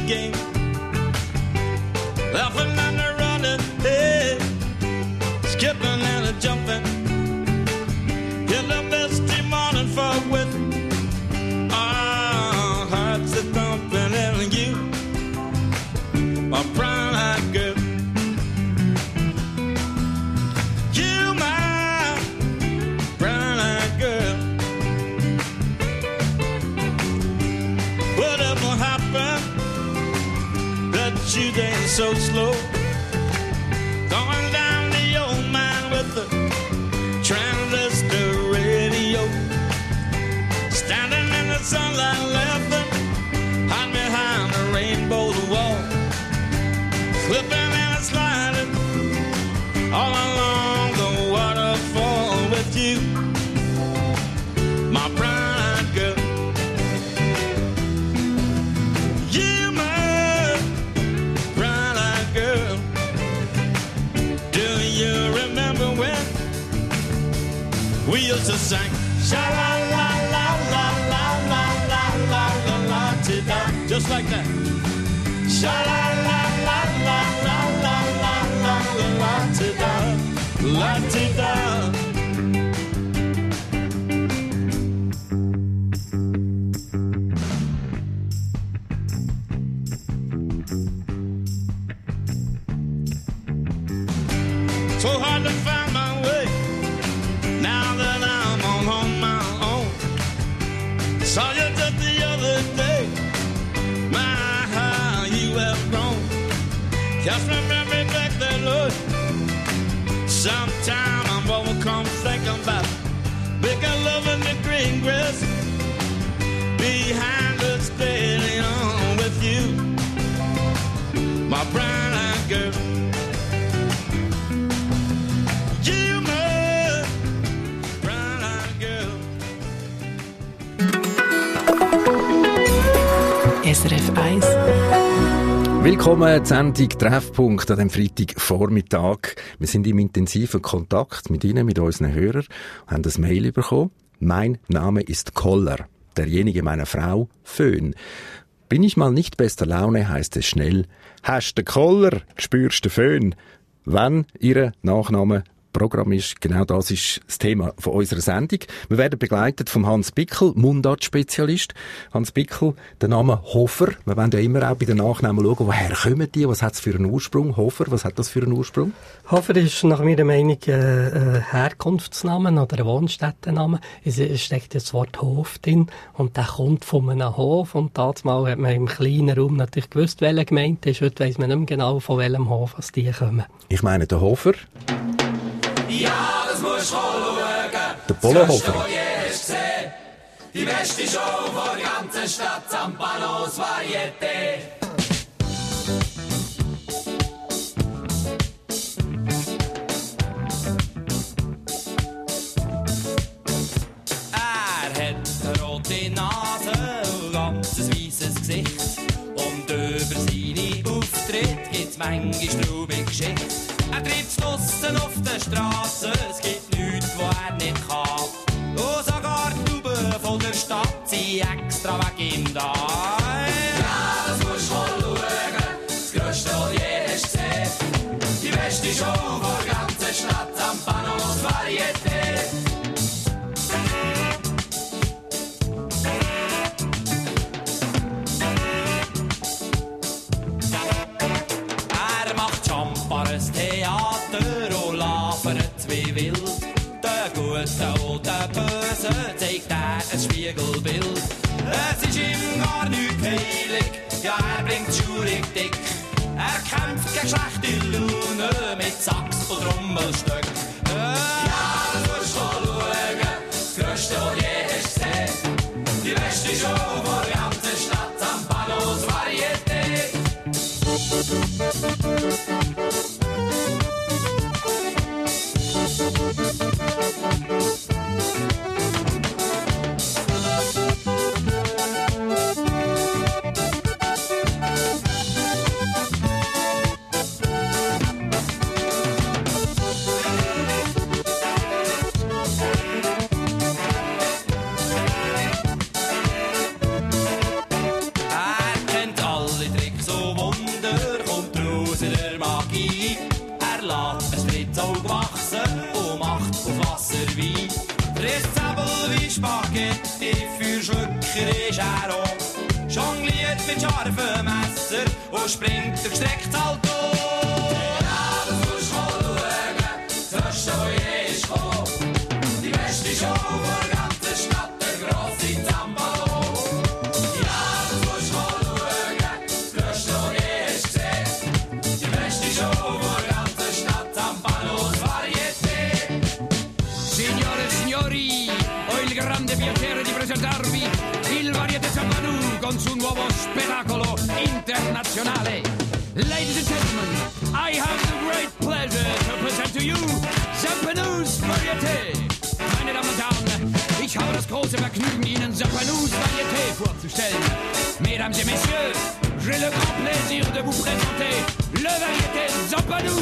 game. Laughing and a running, hey, skipping and a jumping. In the misty morning fog with our hearts a thumping, and you, my brown-eyed girl. You, my brown-eyed girl. Whatever happened that you dance so slow, going down the old mine with the transistor radio, standing in the sunlight laughing, hide behind the rainbow's wall, slipping and sliding all along the waterfall with you, my brown-eyed girl. You, my brown-eyed girl. Do you remember when we used to sing sha-la-la-la-la-la-la-la-la-la-la-la-ti-da, just like that. Sha-la-la-la-la-la-la-la-la-la-la-ti-da, la-ti-da. So hard to find my way now that I'm on, on my own. Saw you just the other day, my, how you have grown. Just remember back then, Lord, sometime I'm overcome thinking about bigger love in the green grass behind the stadium on with you, my brown-eyed girl. You, my brown-eyed girl. S R F eins. Willkommen zur Sendung Treffpunkt an dem Freitagvormittag. Wir sind im intensiven Kontakt mit Ihnen, mit unseren Hörern, und haben ein Mail bekommen. Mein Name ist Koller, derjenige meiner Frau Föhn. Bin ich mal nicht bester Laune, heißt es schnell, hast den Koller, spürst den Föhn. Wenn Ihr Nachname Programm ist, genau das ist das Thema von unserer Sendung. Wir werden begleitet von Hans Bickel, Mundartspezialist. Hans Bickel, der Name Hofer. Wir wollen ja immer auch bei den Nachnamen schauen, woher kommen die, was hat es für einen Ursprung? Hofer, was hat das für einen Ursprung? Hofer ist nach meiner Meinung ein Herkunftsname oder ein Wohnstättenname. Es steckt das Wort Hof drin und der kommt von einem Hof. Und damals hat man im kleinen Raum natürlich gewusst, welcher gemeint ist. Heute weiss man nicht mehr genau, von welchem Hof aus die kommen. Ich meine, der Hofer. Ja, das musst du schauen. Der Polohofer. Das je hast gesehen. Die beste Show vor der ganzen Stadt, Zampanos Varieté. Er hat eine rote Nase, ein ganzes weisses Gesicht. Und über seine Auftritte gibt's manchmal traurige Geschichte. Er trifft's draussen auf der Straße, es gibt nichts, wo er nicht kann. Und sogar die Tauben von der Stadt sind extra wegen ihm da. Ja, das musst du mal schauen. Das Größte, was je hast gesehen. Die beste Show vor der ganzen Stadt, Zampanos Varieté. Er macht Champares Theater und labert wie wild. Der Gute und der Böse zeigt er ein Spiegelbild. Es ist ihm gar nicht heilig, ja er bringt schurig dick. Er kämpft gegen schlechte Laune mit Sax und Trommelstück. Ja, das musst du mal schauen. Das Größte, was je hast gesehen. Die beste Show vor der ganzen Stadt, Zampanos Varieté. für Schlucker ist er auch. Jongliert mit Scharen für Messer und springt der gestreckt halt auch. Ja, das musst du mal schauen, das Höchste, wo je ist gekommen. Die beste Show der ganzen Stadt, der grosse Zambalo. Ja, das musst du mal schauen, das Größte, wo je ist gesehen. Die beste Show der ganzen Stadt, Zampalos Varieté. Signore e signori, ho il grande piacere di presentarvi il Varieté Zampano con suo nuovo spettacolo internazionale. Ladies and gentlemen, I have the great pleasure to present to you Zampano's Varieté. Meine Damen und Herren, ich habe das große Vergnügen, Ihnen Zampano's Varieté vorzustellen. Mesdames et messieurs, j'ai le grand plaisir de vous présenter le Varieté Zampano.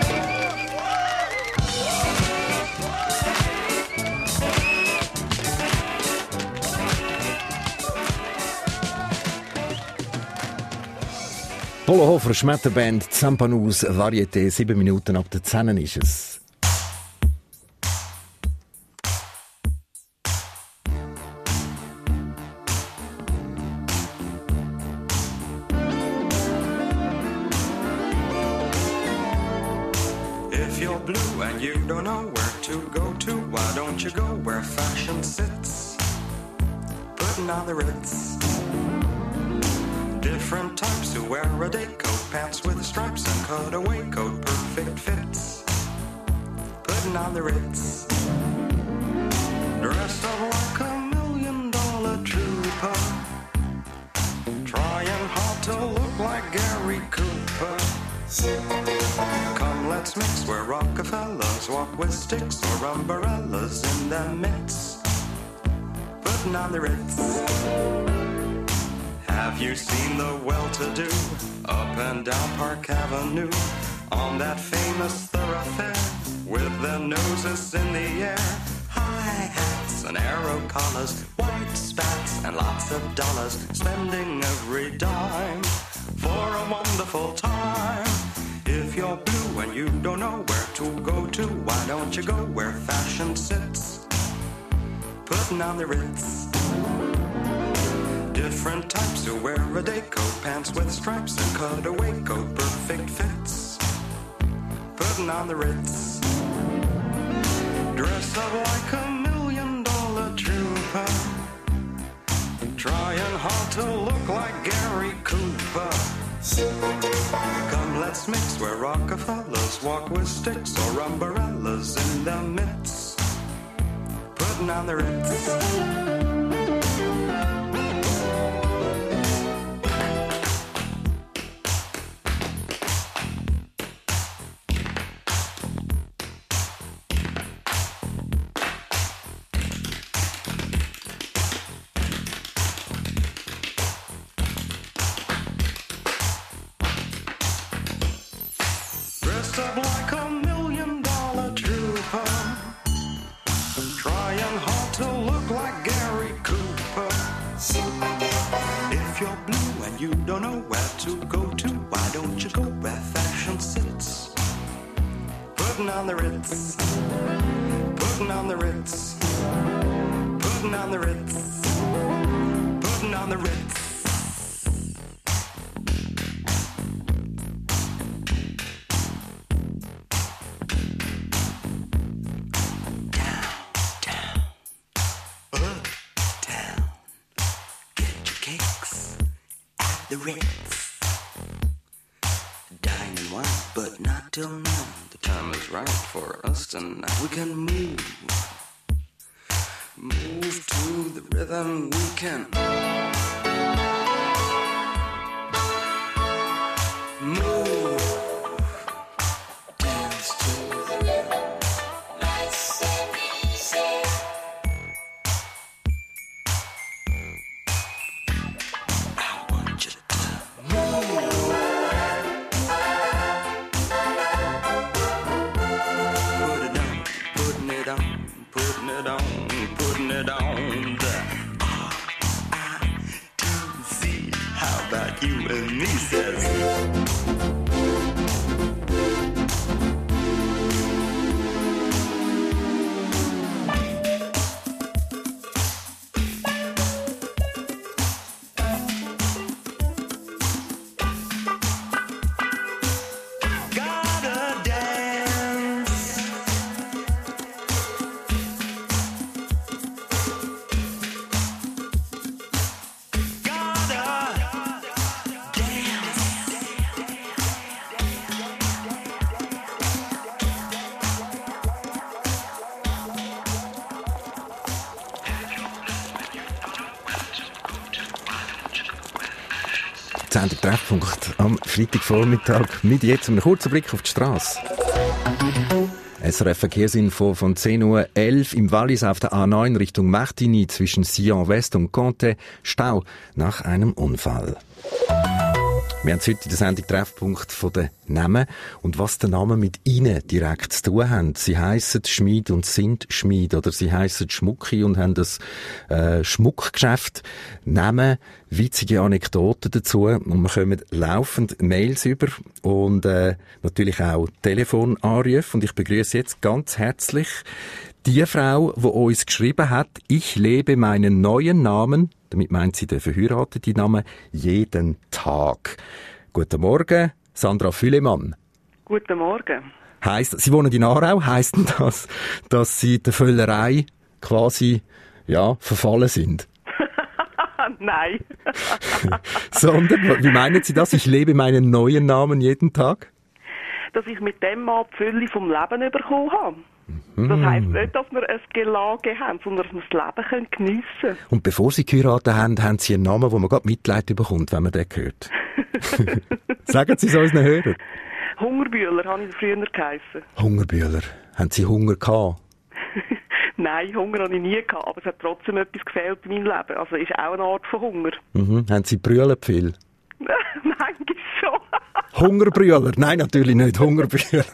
Polohofer Schmetterband Zampano's Varieté, sieben Minuten ab der zehn ist es. If you're blue and you don't know where to go to, why don't you go where fashion sits? Putting on the Ritz. Different types who wear a day coat, pants with stripes and cutaway coat, perfect fits. Putting on the Ritz. Dressed up like a million dollar trooper, trying hard to look like Gary Cooper. Come, let's mix where Rockefellers walk with sticks or umbrellas in their midst. Putting on the Ritz. Have you seen the well-to-do up and down Park Avenue on that famous thoroughfare with their noses in the air? High hats and arrow collars, white spats and lots of dollars, spending every dime for a wonderful time. If you're blue and you don't know where to go to, why don't you go where fashion sits? Putting on the Ritz. Different types who wear a day coat, pants with stripes and cutaway coat, perfect fits. Putting on the Ritz. Dressed up like a million dollar trooper, trying hard to look like Gary Cooper. Come, let's mix where Rockefellers walk with sticks or umbrellas in their midst. Putting on the Ritz. Up like a million dollar trooper, trying hard to look like Gary Cooper. If you're blue and you don't know where to go to, why don't you go where fashion sits? Putting on the Ritz, putting on the Ritz, putting on the Ritz, putting on the Ritz. The Ritz. Dining wine, but not till now. The time is right for us tonight. We can move, move to the rhythm. We can move, dance to the rhythm. Nice and easy. You and me says Die Sendung Treffpunkt am Freitagvormittag mit jetzt einem kurzen Blick auf die Straße. S R F-Verkehrsinfo von zehn Uhr elf im Wallis auf der A neun Richtung Martigny zwischen Sion West und Conte. Stau nach einem Unfall. Wir haben heute in der Sendung Treffpunkt von den Namen und was der Name mit ihnen direkt zu tun haben. Sie heissen Schmied und sind Schmied oder sie heissen Schmucki und haben das äh, Schmuckgeschäft. Namen, witzige Anekdoten dazu und wir kommen laufend Mails über und äh, natürlich auch Telefonanrufe und ich begrüße jetzt ganz herzlich die Frau, die uns geschrieben hat, ich lebe meinen neuen Namen, damit meint sie den verheirateten Namen, jeden Tag. Guten Morgen, Sandra Füllemann. Guten Morgen. Heisst, Sie wohnen in Aarau, heisst denn das, dass Sie der Völlerei quasi, ja, verfallen sind? Nein. Sondern, wie meinen Sie das? Ich lebe meinen neuen Namen jeden Tag? Dass ich mit dem mal die Fülle vom Leben bekommen habe. Mhm. Das heisst nicht, dass wir ein Gelage haben, sondern dass wir das Leben geniessen können. Und bevor Sie geheiratet haben, haben Sie einen Namen, wo man gerade Mitleid bekommt, wenn man den hört. Sagen Sie es unseren Hörern. Hungerbühler habe ich früher geheissen. Hungerbühler. Haben Sie Hunger gehabt? Nein, Hunger habe ich nie gehabt, aber es hat trotzdem etwas gefehlt in meinem Leben. Also ist auch eine Art von Hunger. Mhm. Haben Sie brüllt viel? Nein, schon. Hungerbrüller? Nein, natürlich nicht. Hungerbrüller.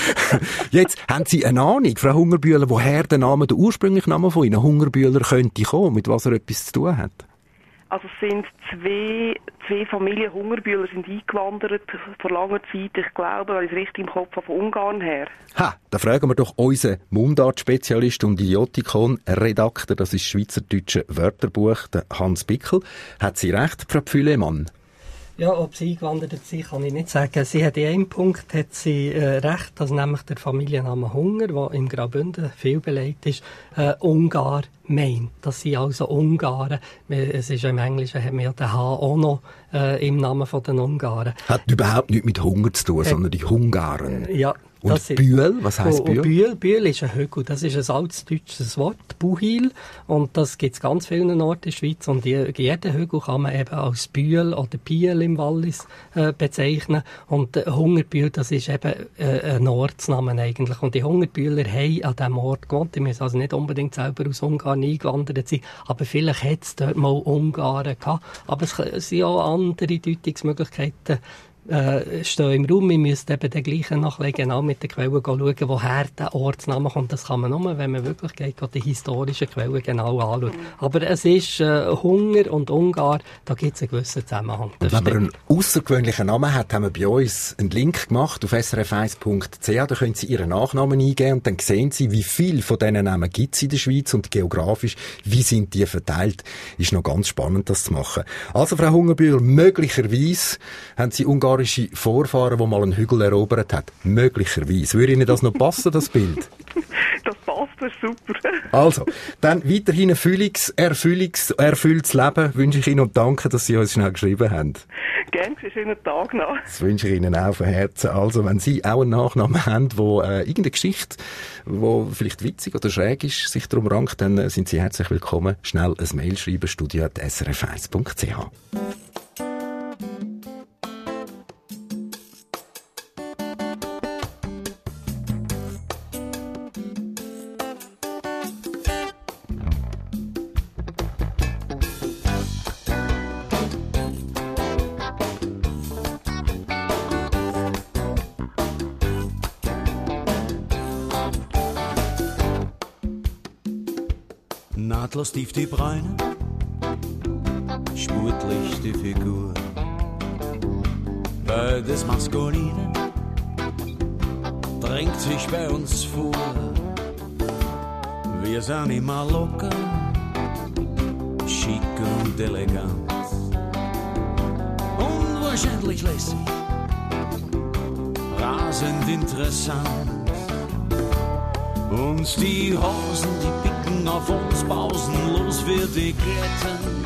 Jetzt, haben Sie eine Ahnung, Frau Hungerbühler, woher der Name, der ursprüngliche Name von Ihnen, Hungerbühler, könnte kommen, mit was er etwas zu tun hat? Also es sind zwei, zwei Familien Hungerbühler sind eingewandert vor langer Zeit, ich glaube, weil ich es richtig im Kopf habe, von Ungarn her. Ha, da fragen wir doch unseren Mundart-Spezialist und Idiotikon-Redakteur, das ist das Schweizerdeutsche Wörterbuch, der Hans Bickel. Hat sie recht, Frau Pfüllemann? Ja, ob sie eingewandert sind, kann ich nicht sagen. Sie hat in einem Punkt hat sie, äh, recht, dass nämlich der Familienname Hunger, der im Graubünden viel belegt ist, äh, Ungar meint. Das sind also Ungarn. Es ist ja im Englischen, haben wir ja den H auch noch äh, im Namen von den Ungarn. Hat überhaupt nichts mit Hunger zu tun, äh, sondern die Hungaren. Ja. Und Bühl, was heisst Bühl? Bühl? Bühl ist ein Hügel, das ist ein altes deutsches Wort, Buhil, und das gibt es ganz vielen Orten in der Schweiz und jeden Hügel kann man eben als Bühl oder Biel im Wallis äh, bezeichnen und äh, Hungerbühl, das ist eben äh, ein Ortsname eigentlich und die Hungerbühler haben an diesem Ort gewohnt, die müssen also nicht unbedingt selber aus Ungarn eingewandert sein, aber vielleicht hat es dort mal Ungarn gehabt, aber es sind auch andere Deutungsmöglichkeiten Äh, stehen im Raum. Wir müssen eben den gleichen nachlegen, genau mit den Quellen schauen, woher der Ortsname kommt. Das kann man nur, wenn man wirklich geht, die historischen Quellen genau anschaut. Aber es ist äh, Hunger und Ungar, da gibt es einen gewissen Zusammenhang. Und wenn man einen außergewöhnlichen Namen hat, haben wir bei uns einen Link gemacht auf s r f eins punkt c h. Da können Sie Ihren Nachnamen eingeben und dann sehen Sie, wie viel von diesen Namen gibt es in der Schweiz und geografisch, wie sind die verteilt. Ist noch ganz spannend, das zu machen. Also, Frau Hungerbühl, möglicherweise haben Sie Ungarn Vorfahren, die mal einen Hügel erobert hat. Möglicherweise. Würde Ihnen das noch passen, das Bild? Das passt, das ist super. Also, dann weiterhin ein Füllungs, erfüllungs, erfülltes Leben wünsche ich Ihnen und danke, dass Sie uns schnell geschrieben haben. Gerne, schönen Tag noch. Das wünsche ich Ihnen auch von Herzen. Also, wenn Sie auch einen Nachnamen haben, wo äh, irgendeine Geschichte, die vielleicht witzig oder schräg ist, sich darum rankt, dann äh, sind Sie herzlich willkommen. Schnell ein Mail schreiben, studio at s r f eins punkt c h. Nahtlos tief die Bräune, spurtlichte Figur, beides Maskuline drängt sich bei uns vor. Wir sind immer locker, schick und elegant und wahrscheinlich lässig, rasend interessant. Uns die Hosen, die picken auf uns pausenlos für die Glätten.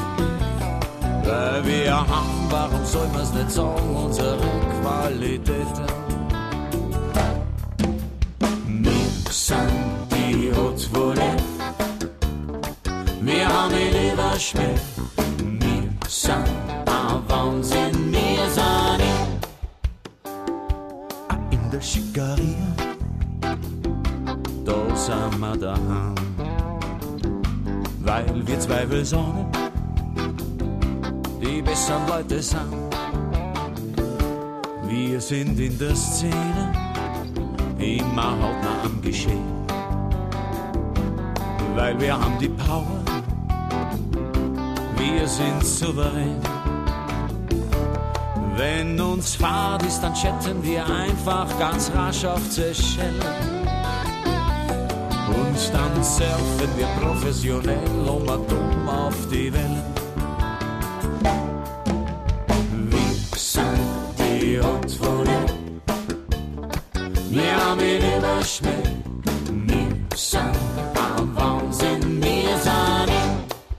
Weil wir haben, warum soll man's nicht sagen, unsere Qualitäten. Wir sind die Haute wir haben ihn überschmiert. Wir sind ein Wahnsinn. der Schickeria, da sind wir daheim. Weil wir Zweifelsonnen die besseren Leute sind. Wir sind in der Szene immer hautnah am Geschehen. Weil wir haben die Power, wir sind souverän. Wenn uns Fahrt ist, dann chatten wir einfach ganz rasch auf Seychellen. Und dann surfen wir professionell um dumm auf die Wellen. Wir sind die Hautwolle, wir haben ihn überschmäht. Wir sind am Wahnsinn, wir sind ihn.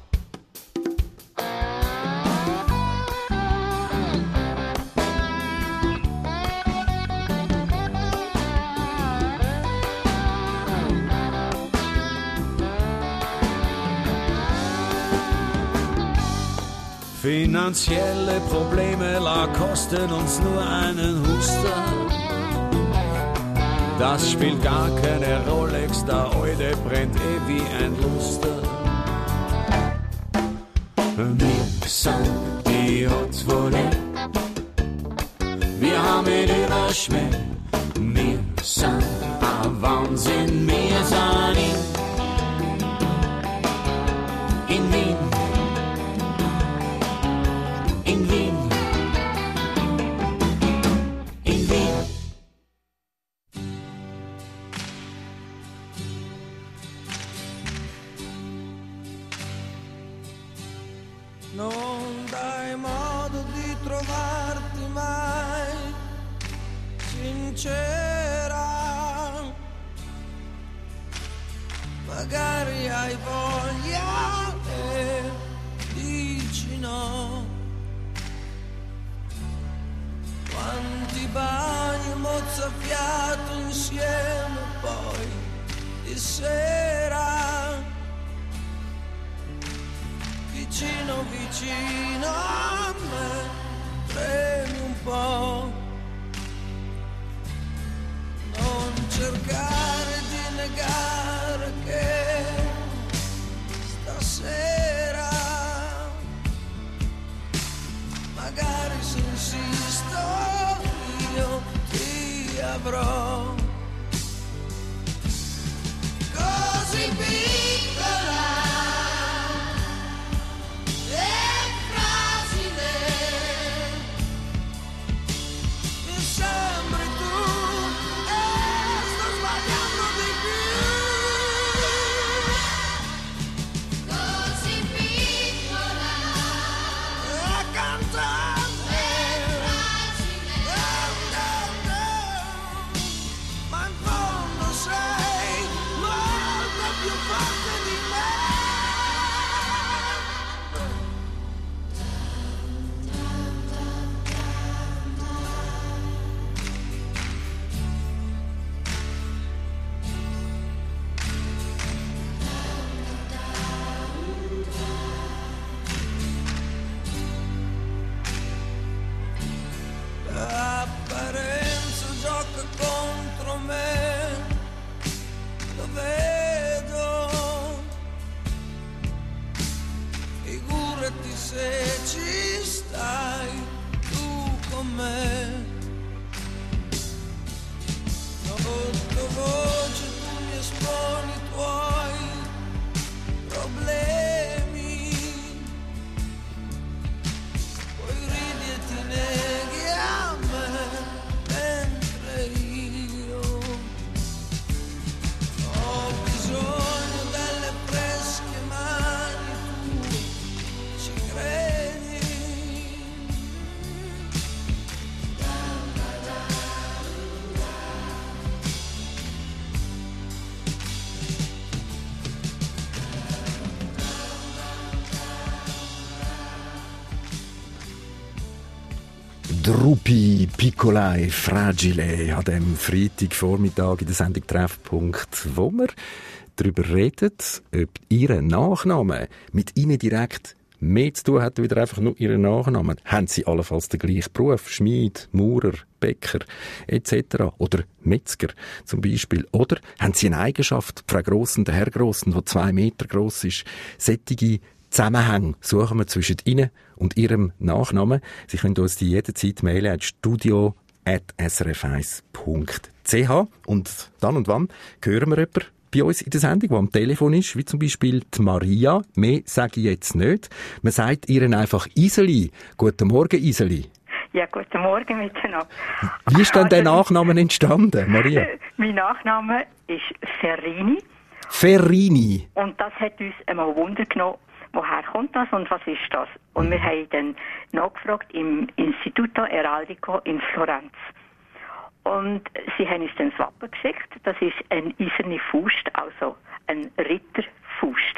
Finanzielle Probleme la kosten uns nur einen Huster. Das spielt gar keine Rolex, der Alte brennt eh wie ein Luster. Wir sind die Hautwolle, wir haben ihn überschmäht. Wir sind ein Wahnsinn, wir sind in, in Wien. In Wien, in Wien. Non dai modo di trovarti mai sincera. Magari hai voglia e dici no. Quanti bagni mozzafiato insieme poi di sera, vicino vicino a me, tremi un po'. Non cercare di negare che stasera magari se insisto io ti avrò. Così piccola e fragile mi sembri tu e sto sbagliando di più. Così piccola e cantare. Ma in fondo sei molto più forte di me. L'apparenza gioca contro me, lo vedo. Figurati se ci stai tu con me. Sottovoce tu mi esponi i tuoi problemi, poi ridi e ti neghi a me, mentre io ho bisogno delle fresche mani, tu ci credi? Drupi, piccola e fragile an dem Freitagvormittag in der Sendung Treffpunkt, wo wir darüber reden, ob Ihr Nachname mit Ihnen direkt mehr zu tun hat, wieder einfach nur Ihren Nachnamen. Haben Sie allenfalls den gleichen Beruf? Schmied, Maurer, Bäcker et cetera. Oder Metzger zum Beispiel. Oder haben Sie eine Eigenschaft, Frau Grossen, der Herr Grossen, der zwei Meter gross ist, sättige Zusammenhänge suchen wir zwischen Ihnen und Ihrem Nachnamen. Sie können uns die jederzeit mailen at studio at s r f eins punkt c h. Und dann und wann hören wir jemanden bei uns in der Sendung, der am Telefon ist, wie zum Beispiel die Maria. Mehr sage ich jetzt nicht. Man sagt ihr einfach Iseli. Guten Morgen, Iseli. Ja, guten Morgen miteinander. Wie ist denn der Nachname entstanden, Maria? Mein Nachname ist Ferrini. Ferrini. Und das hat uns einmal Wunder genommen, woher kommt das und was ist das? Und wir haben dann nachgefragt im Instituto Heraldico in Florenz. Und sie haben uns dann das Wappen geschickt. Das ist ein eiserne Faust, also ein Ritterfaust.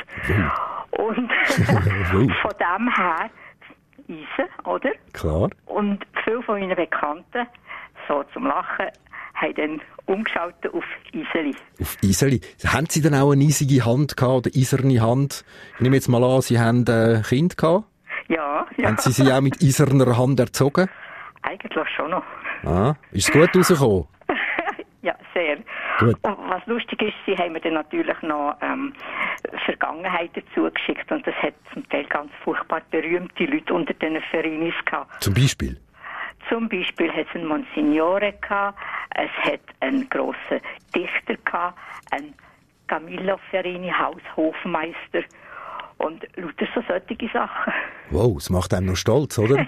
Und von dem her Eisen, oder? Klar. Und viele von meinen Bekannten, so zum Lachen, haben dann umgeschaltet auf Iseli. Auf Iseli. Haben Sie denn auch eine eisige Hand gehabt, oder eiserne Hand? Ich nehme jetzt mal an, Sie haben ein Kind gehabt? Ja, ja. Haben Sie sie auch mit eiserner Hand erzogen? Eigentlich schon noch. Ah, ist es gut rausgekommen? Ja, sehr. Gut. Und was lustig ist, sie haben mir dann natürlich noch ähm, Vergangenheit dazu geschickt und das hat zum Teil ganz furchtbar berühmte Leute unter diesen Ferinis gehabt. Zum Beispiel? Zum Beispiel hat es einen Monsignore gehabt, es hat einen grossen Dichter gehabt, einen Camillo Ferini, Haushofmeister und lauter so solche Sachen. Wow, das macht einem noch stolz, oder?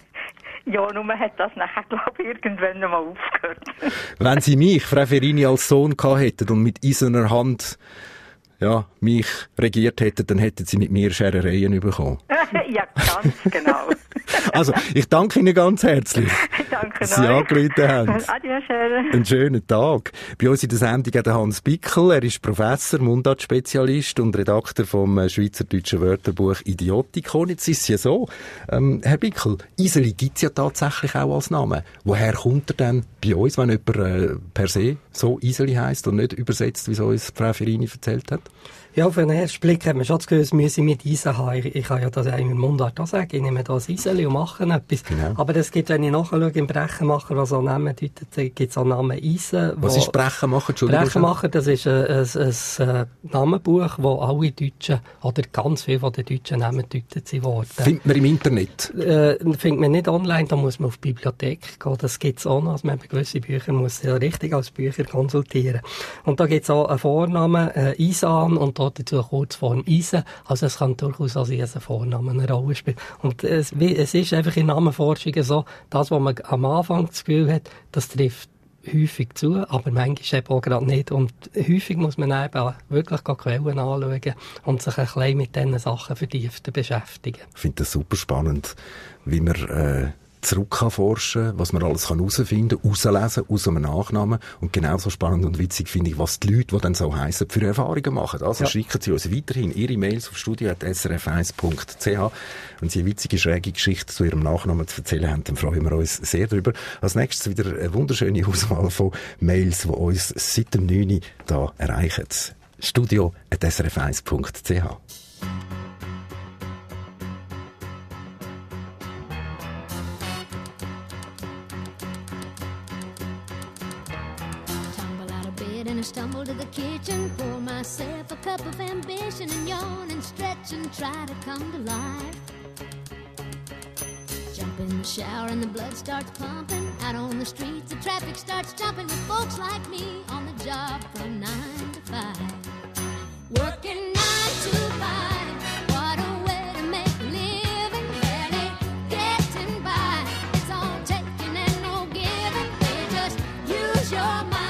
Ja, nur hat das nachher, glaube ich, irgendwann mal aufgehört. Wenn Sie mich, Frau Ferini, als Sohn gehabt hätten und mit eiserner Hand ja, mich regiert hätten, dann hätten Sie mit mir Scherereien bekommen. Ja, ganz genau. Also, ich danke Ihnen ganz herzlich, danke dass Sie angerufen haben. Adieu, Schere. Einen schönen Tag. Bei uns in der Sendung hat Hans Bickel. Er ist Professor, Mundartspezialist und Redakteur vom Schweizerdeutschen Wörterbuch Idiotikon. Jetzt ist es ja so, ähm, Herr Bickel, Iseli gibt es ja tatsächlich auch als Name. Woher kommt er denn bei uns, wenn jemand äh, per se so Iseli heisst und nicht übersetzt, wie es uns Frau Ferini erzählt hat? Ja, auf den ersten Blick hat man schon das Gefühl, es müsse mit Eisen haben. Ich, ich kann ja das in meinem Mundart auch sagen. Ich nehme da ein Eiseli und mache etwas. Genau. Aber es gibt, wenn ich nachschaue, im Brechenmacher, was auch Namen deutet, gibt es auch Namen Eisen. Was ist Brechenmacher? Entschuldigung. Brechenmacher, das ist ein, ein, ein, ein Namenbuch, wo alle Deutschen, oder ganz viele von den deutschen Namen deutet sind worden. Findet man im Internet? Äh, findet man nicht online, da muss man auf die Bibliothek gehen. Das gibt es auch noch. Also man gewisse Bücher muss ja richtig als Bücher konsultieren. Und da gibt es auch einen Vornamen, äh, Isan, und dazu Kurzform Eisen. Also es kann durchaus auch sein, dass ein Vorname eine Rolle spielt. Und es, es ist einfach in Namenforschung so, das, was man am Anfang das Gefühl hat, das trifft häufig zu, aber manchmal eben auch gerade nicht. Und häufig muss man eben wirklich Quellen anschauen und sich ein bisschen mit diesen Sachen vertiefter beschäftigen. Ich finde das super spannend, wie man äh, zurück kann forschen, was man alles herausfinden kann, herauslesen aus einem Nachnamen. Und genauso spannend und witzig finde ich, was die Leute, die dann so heissen, für Erfahrungen machen. Also ja. Schicken Sie uns weiterhin Ihre Mails auf studio at s r f eins punkt c h. Wenn Sie eine witzige, schräge Geschichte zu Ihrem Nachnamen zu erzählen haben, dann freuen wir uns sehr darüber. Als nächstes wieder eine wunderschöne Auswahl von Mails, die uns seit dem neun Uhr da erreichen. studio at s r f eins punkt c h. Stumble to the kitchen, pour myself a cup of ambition and yawn and stretch and try to come to life. Jump in the shower and the blood starts pumping. Out on the streets the traffic starts jumping with folks like me on the job from nine to five. Working nine to five, what a way to make a living. Barely getting by, it's all taking and no giving. They just use your mind.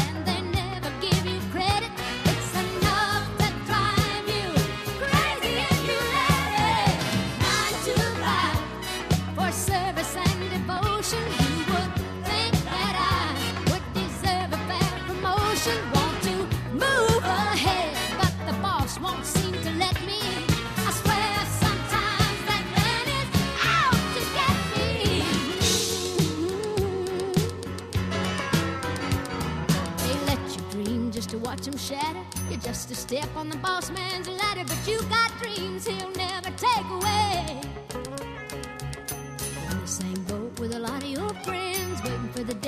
Watch him shatter. You're just a step on the boss man's ladder, but you got dreams he'll never take away. In the same boat with a lot of your friends, waiting for the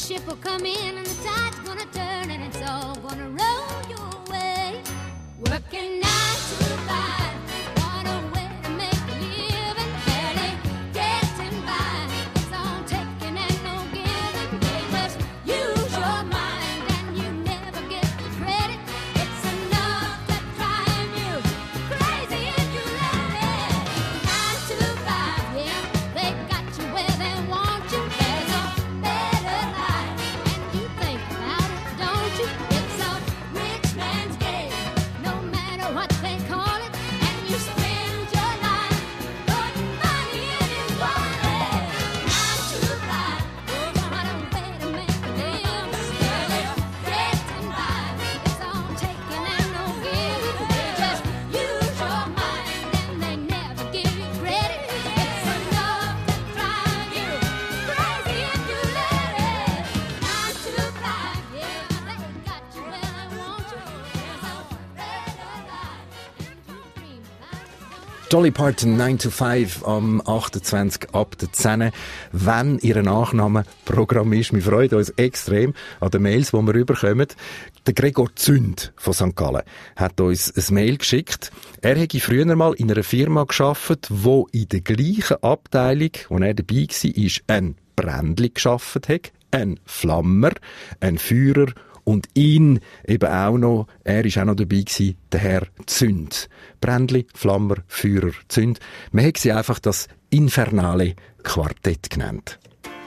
ship will come in and the tide's gonna turn and it's all gonna roll your way. Working nine to five, what a way to make a living, barely getting by. It's all taking and no giving. They just use your mind and you never get the credit. It's enough to drive you crazy if you let it. Nine to five, yeah, they got you where they want you. There's a better life, and you think about it, don't you? It's a rich man's game, no matter what they call it. And you spend your life putting money in his wallet. Nine to five, what a way to make a living. Barely getting by. It's all taking and no giving. They just use your mind and they never give you credit. It's enough to drive you crazy if you let it. Nine to five, yeah, they got you where they want you. There's a better life, and you dream about it, don't you? Dolly Parton nine to five am achtundzwanzig ab der zehn. Wenn Ihr Nachname Programm ist, wir freuen uns extrem an den Mails, die wir rüberkommen. Der Gregor Zünd von Sankt Gallen hat uns ein Mail geschickt. Er hätte früher mal in einer Firma gearbeitet, wo in der gleichen Abteilung, wo er dabei war, ein Brändli gearbeitet hat, ein Flammer, ein Führer und ihn eben auch noch, er war auch noch dabei gewesen, der Herr Zünd. Brändli, Flammer, Führer, Zünd. Man hat sie einfach das Infernale Quartett genannt.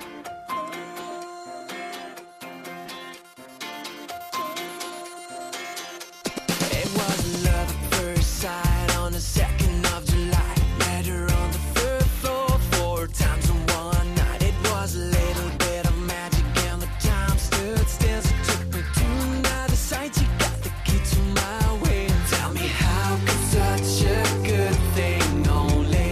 It was love at first sight on the second of July. Met her on the third floor four times in one night. It was a little bit of magic and the time stood still. She took me to another side. She got the key to my way. Tell me how could such a good thing only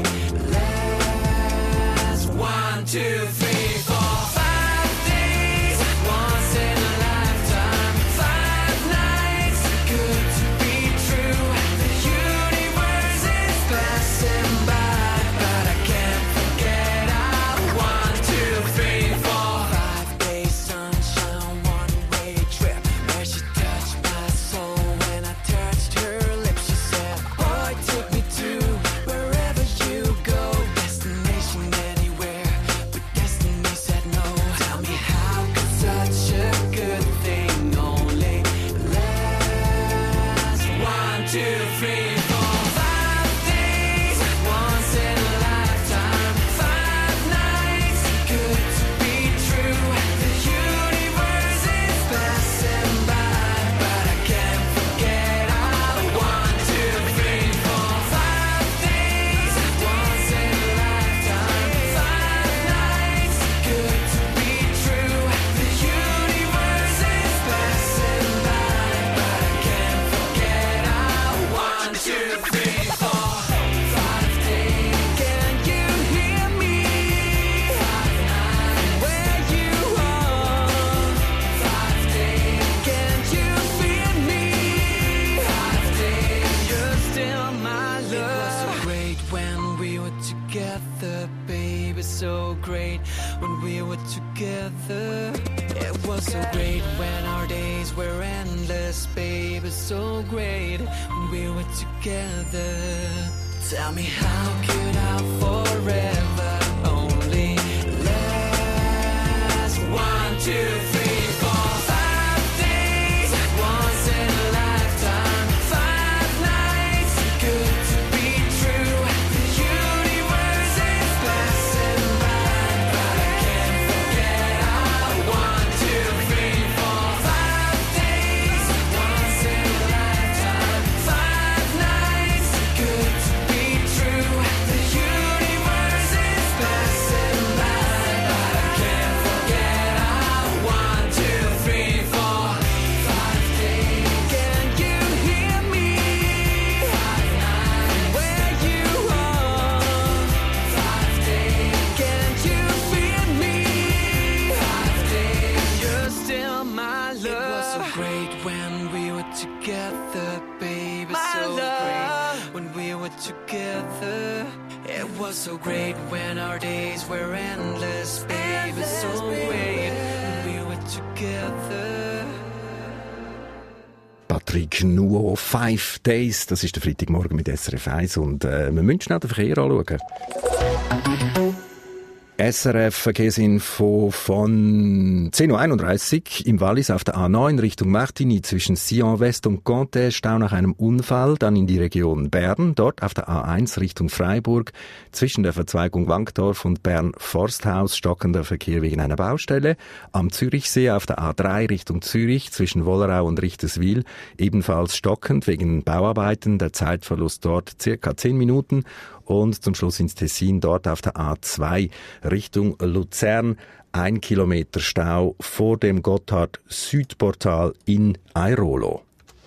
last? One, two, three, four, five days. Once in a lifetime. Five nights. Good to be true. The universe is passing by, but I can't forget our one, two, three, four. Five days sunshine, one way trip, where she touched my soul when I touched her lips. She said, "Boy, take me to wherever you go. Destination anywhere, but destiny said no." Tell me how could such a good thing only last? One, two, three, four, five days. Once in a lifetime. Five nights. Good to be true. The universe is passing by, but I can't forget our one, two, three, four, five days. Once in a lifetime. Five nights. Good to be true. The universe is passing by, but I can't forget our one, two, three, four, five days. Can you hear me? Five nights. Where you are? Five days. Can't you feel me? Five days. You're still my love. It was so great when we were together, baby. So great when we were together. It was so great when our days were endless, baby. So great when we were together. Tell me how could our forever only last? One, two, three, four, five days. Once in a lifetime. Five nights. Good to be true. The universe is passing by, but I can't forget our one, two, three, four, five days. Once in a lifetime. Five nights. Good to be true. The universe is passing by, but I can't forget our one, two, three, four, five days. Can you hear me? Five nights. Where you are? Five days. Can't you feel me? Five days. You're still my love. It was so great when we were together, baby. So great when we were together. It was so great when our days were endless, baby. So great when we were together. Patrick Nuo, Five Days, das ist der Freitagmorgen mit S R F eins und äh, wir müssen schnell den Verkehr anschauen. S R F Verkehrsinfo von zehn Uhr einunddreißig im Wallis auf der A neun Richtung Martigny zwischen Sion West und Contes, Stau nach einem Unfall, dann in die Region Bern, dort auf der A eins Richtung Freiburg zwischen der Verzweigung Wankdorf und Bern-Forsthaus stockender Verkehr wegen einer Baustelle, am Zürichsee auf der A drei Richtung Zürich zwischen Wollerau und Richterswil ebenfalls stockend wegen Bauarbeiten, der Zeitverlust dort circa zehn Minuten. Und zum Schluss ins Tessin, dort auf der A zwei Richtung Luzern. Ein Kilometer Stau vor dem Gotthard-Südportal in Airolo.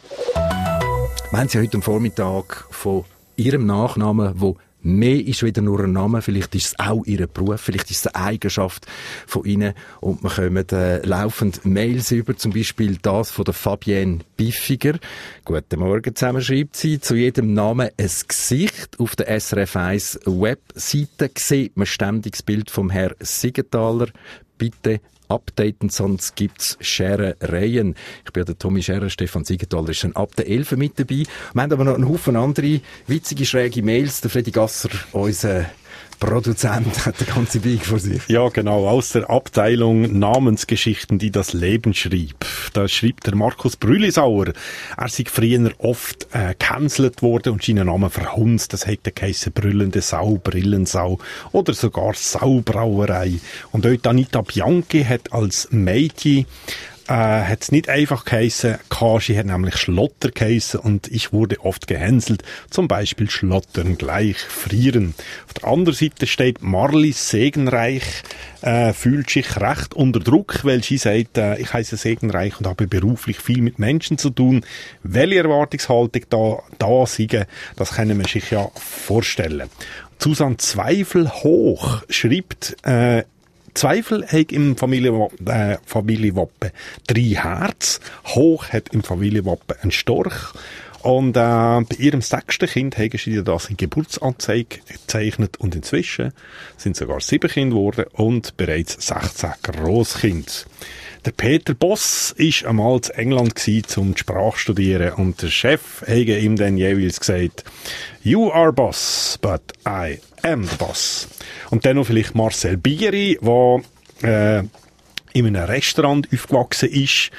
Wir haben Sie heute am Vormittag von Ihrem Nachnamen, wo mehr ist wieder nur ein Name, vielleicht ist es auch Ihr Beruf, vielleicht ist es eine Eigenschaft von Ihnen und wir kommen äh, laufend Mails über, zum Beispiel das von der Fabienne Biffiger. Guten Morgen zusammen, schreibt sie, zu jedem Namen ein Gesicht. Auf der S R F eins Webseite sieht man ständig das Bild vom Herrn Siegenthaler. Bitte updaten, sonst gibt's Scherereien. Ich bin ja der Tommy Scherer, Stefan Siegenthaler ist dann ab der elf mit dabei. Wir haben aber noch einen Haufen andere witzige, schräge Mails. Der Freddy Gasser, unser Produzent, hat eine ganze Big vor sich. Ja, genau, aus der Abteilung Namensgeschichten, die das Leben schrieb. Da schreibt der Markus Brülisauer, er sei früher oft äh, gecancelt worden und seinen Namen verhunzt. Das hätte geheissen Brüllende Sau, Brillensau oder sogar Saubrauerei. Und dort Anita Bianchi hat als Mädchen Äh, hat es nicht einfach geheissen, Kashi hat nämlich Schlotter geheissen und ich wurde oft gehänselt, zum Beispiel Schlottern gleich frieren. Auf der anderen Seite steht Marli Segenreich, äh, fühlt sich recht unter Druck, weil sie sagt, äh, ich heisse Segenreich und habe beruflich viel mit Menschen zu tun. Welche Erwartungshaltung da, da sei, das können wir sich ja vorstellen. Susanne Zweifel hoch schreibt, äh, Zweifel hat im Familienwappen, äh, Familienwappen drei Herz, Hoch hat im Familienwappen einen Storch und äh, bei ihrem sechsten Kind haben sie das in Geburtsanzeige gezeichnet und inzwischen sind sogar sieben Kinder geworden und bereits sechzehn Grosskinder. Der Peter Boss ist einmal zu England gsi, um die Sprache zu studieren und der Chef hat ihm dann jeweils gesagt, "You are boss, but I am the boss." Und dann noch vielleicht Marcel Bieri, der äh, in einem Restaurant aufgewachsen ist.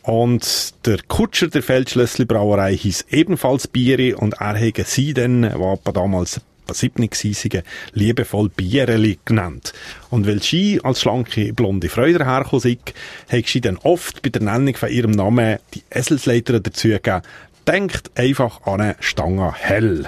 Und der Kutscher der Feldschlössli-Brauerei hieß ebenfalls Bieri und er hat sie dann, war damals siebzig gewesen, liebevoll Biereli genannt. Und weil sie als schlanke, blonde Frau dahergekommen ist, hat sie dann oft bei der Nennung von ihrem Namen die Eselsleiter dazu gegeben. Denkt einfach an eine Stange Hell.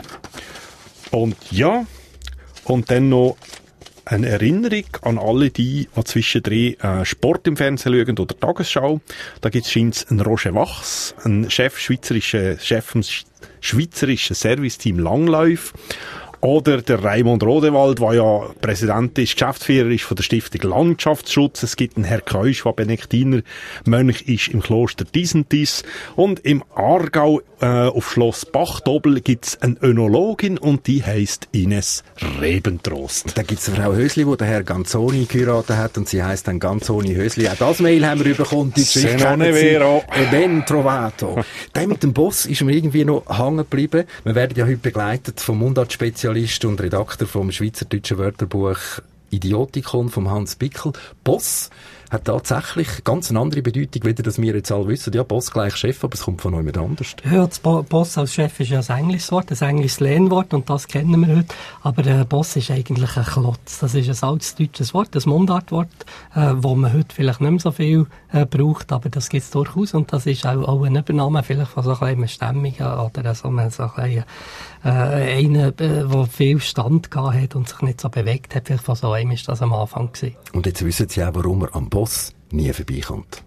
Und ja, und dann noch eine Erinnerung an alle die, die zwischendrin äh, Sport im Fernsehen schauen oder Tagesschau. Da gibt es einen Roger Wachs, einen Chef, schweizerischer Chef vom schweizerischen Serviceteam Langlauf. Oder der Raimund Rodewald, der ja Präsident ist, Geschäftsführer ist von der Stiftung Landschaftsschutz. Es gibt einen Herr Keusch, der Benediktiner Mönch ist im Kloster Disentis. Und im Aargau äh, auf Schloss Bachdobel gibt es eine Önologin und die heisst Ines Rebentrost. Da gibt es eine Frau Hösli, die den Herr Ganzoni geheiratet hat und sie heisst dann Ganzoni Hösli. Auch das Mail haben wir bekommen. Die Se non è vero. Ben trovato. Der mit dem Boss ist mir irgendwie noch hängen geblieben. Wir werden ja heute begleitet vom Mundartspezialisten und Redakteur vom Schweizerdeutschen Wörterbuch Idiotikon vom Hans Bickel. Boss hat tatsächlich ganz eine andere Bedeutung, wie das wir jetzt alle wissen. Ja, Boss gleich Chef, aber es kommt von jemand anders. Ja, das Bo- Boss als Chef ist ja ein englisches Wort, ein englisches Lehnwort und das kennen wir heute. Aber der Boss ist eigentlich ein Klotz. Das ist ein altes deutsches Wort, ein Mundartwort, äh, wo man heute vielleicht nicht mehr so viel äh, braucht, aber das gibt es durchaus und das ist auch, auch ein Übernahme vielleicht von so einem Stämmigen oder so einem, so einem äh, einer, der viel Stand gehabt hat und sich nicht so bewegt hat. Vielleicht von so einem ist das am Anfang gewesen. Und jetzt wissen Sie auch, warum er am Boss nie vorbeikommt.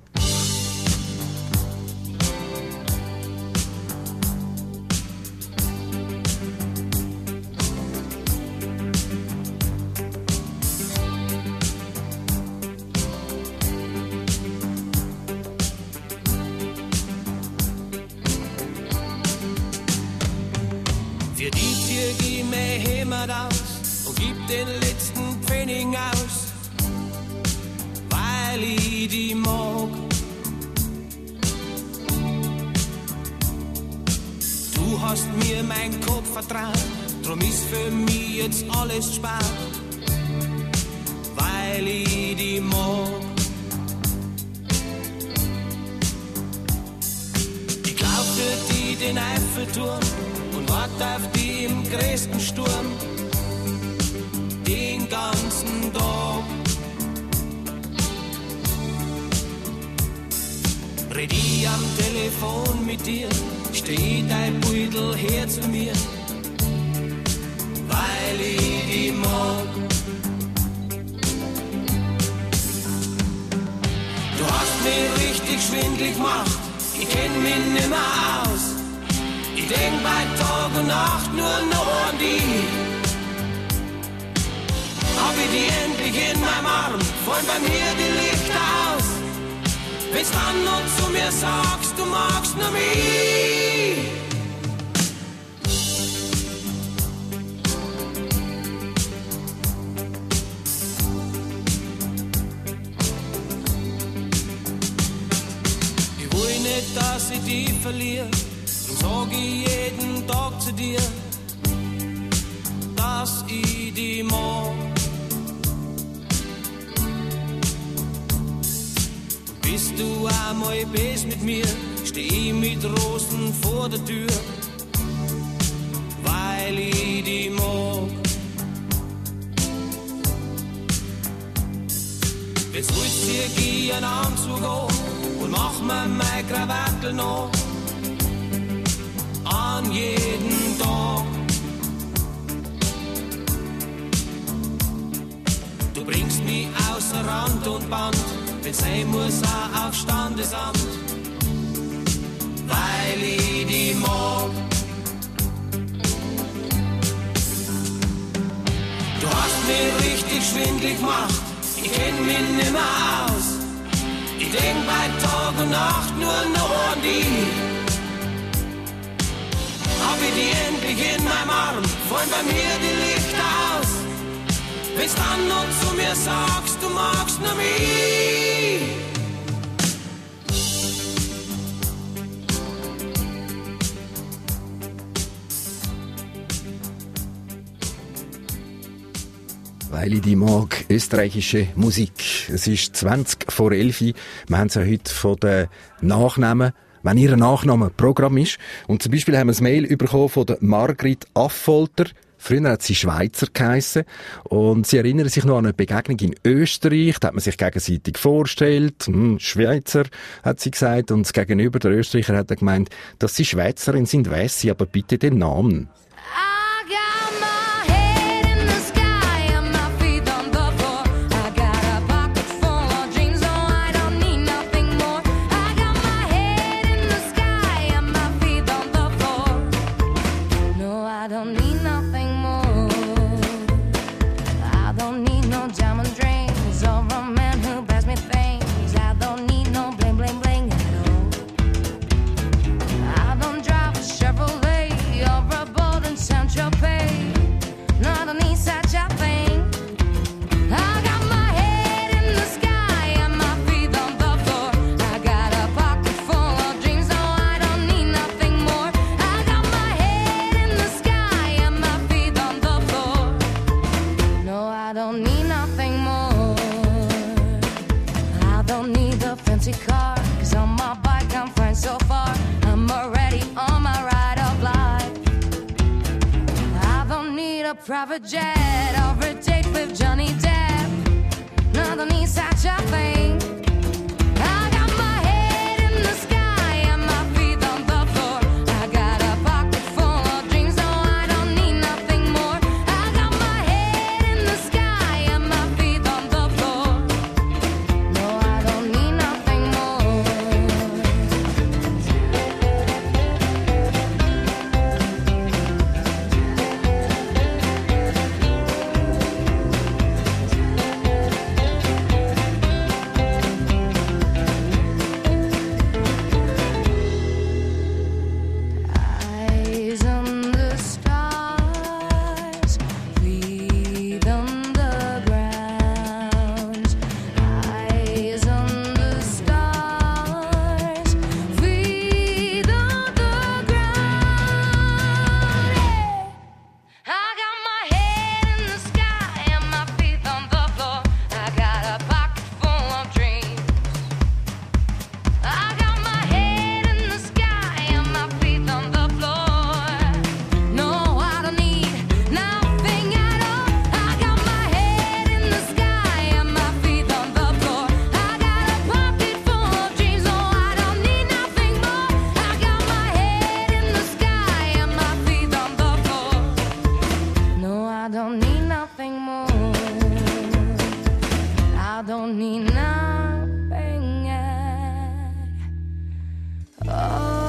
Für die Tür gib mir Hämmer aus und gib den letzten Pfennig aus, weil ich die mag hast mir mein Kopf vertraut, drum ist für mich jetzt alles spät, weil ich die mag. Ich glaub für die den Eiffelturm und wart auf die im größten Sturm den ganzen Tag. Red ich am Telefon mit dir, steh dein Beutel her zu mir, weil ich die mag. Du hast mich richtig schwindlig gemacht, ich kenn mich nimmer aus. Ich denk bei Tag und Nacht nur noch an dich. Hab ich die endlich in meinem Arm, fallen bei mir die Lichter aus. Wenn's dann noch zu mir sagst, du magst nur mich. Ich will nicht, dass ich dich verliere, drum sag ich jeden Tag zu dir, dass ich dich mag. Bist du einmal best mit mir, steh ich mit Rosen vor der Tür, weil ich dich mag. Jetzt willst du dir einen Anzug an und mach mir mein Krawattel noch an jeden Tag. Du bringst mich außer Rand und Band, wenn sein muss auch auf Standesamt, weil ich dich mag. Du hast mich richtig schwindlig gemacht, ich kenn mich nimmer aus. Ich denk bei Tag und Nacht nur noch an dich. Hab ich die endlich in meinem Arm, fallen bei mir die Lichter aus. Wenn's dann noch zu mir sagst, du magst nur mich. Weil ich die mag, österreichische Musik. Es ist zwanzig vor elf. Wir haben es ja heute von den Nachnamen, wenn ihr Nachname Programm ist. Und zum Beispiel haben wir ein Mail bekommen von der Margrit Affolter. Früher hat sie Schweizer geheissen. Und sie erinnern sich noch an eine Begegnung in Österreich. Da hat man sich gegenseitig vorgestellt. Hm, Schweizer, hat sie gesagt. Und das Gegenüber, der Österreicher, hat gemeint, dass sie Schweizerin sind, weiss sie aber bitte den Namen. Private jet or a date with Johnny Depp. No, don't need such a thing. I got my head in the sky and my feet on the floor. I got a pocket full of dreams, no, I don't need nothing more. I got my head in the sky and my feet on the floor. No, I don't need nothing more. don't need nothing more. I don't need nothing else. Oh.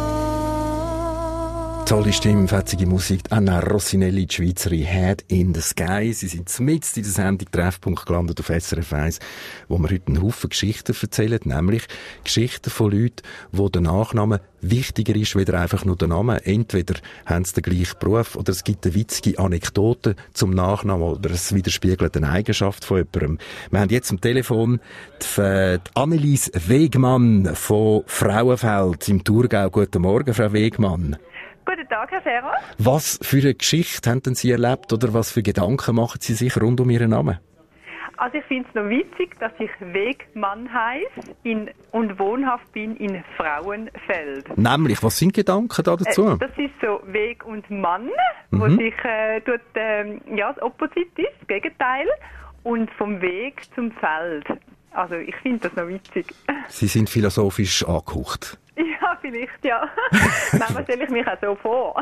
Tolle Stimme, fetzige Musik. Anna Rossinelli, die Schweizerin, Head in the Sky. Sie sind mitten in der Sendung Treffpunkt gelandet auf S R F eins, wo wir heute einen Haufen Geschichten erzählen, nämlich Geschichten von Leuten, wo der Nachname wichtiger ist, weder einfach nur der Name. Entweder haben sie den gleichen Beruf oder es gibt eine witzige Anekdote zum Nachnamen oder es widerspiegelt eine Eigenschaft von jemandem. Wir haben jetzt am Telefon die, die Annelies Wegmann von Frauenfeld im Thurgau. Guten Morgen, Frau Wegmann. Guten Tag, Herr Ferrer. Was für eine Geschichte haben denn Sie erlebt oder was für Gedanken machen Sie sich rund um Ihren Namen? Also ich finde es noch witzig, dass ich Wegmann heiße in, und wohnhaft bin in Frauenfeld. Nämlich, was sind Gedanken da dazu? Äh, das ist so Weg und Mann, mhm. wo sich äh, tut, äh, ja, das Opposite ist, das Gegenteil, und vom Weg zum Feld. Also ich finde das noch witzig. Sie sind philosophisch angehaucht. Ja, vielleicht, ja. Manchmal stelle ich mich auch so vor.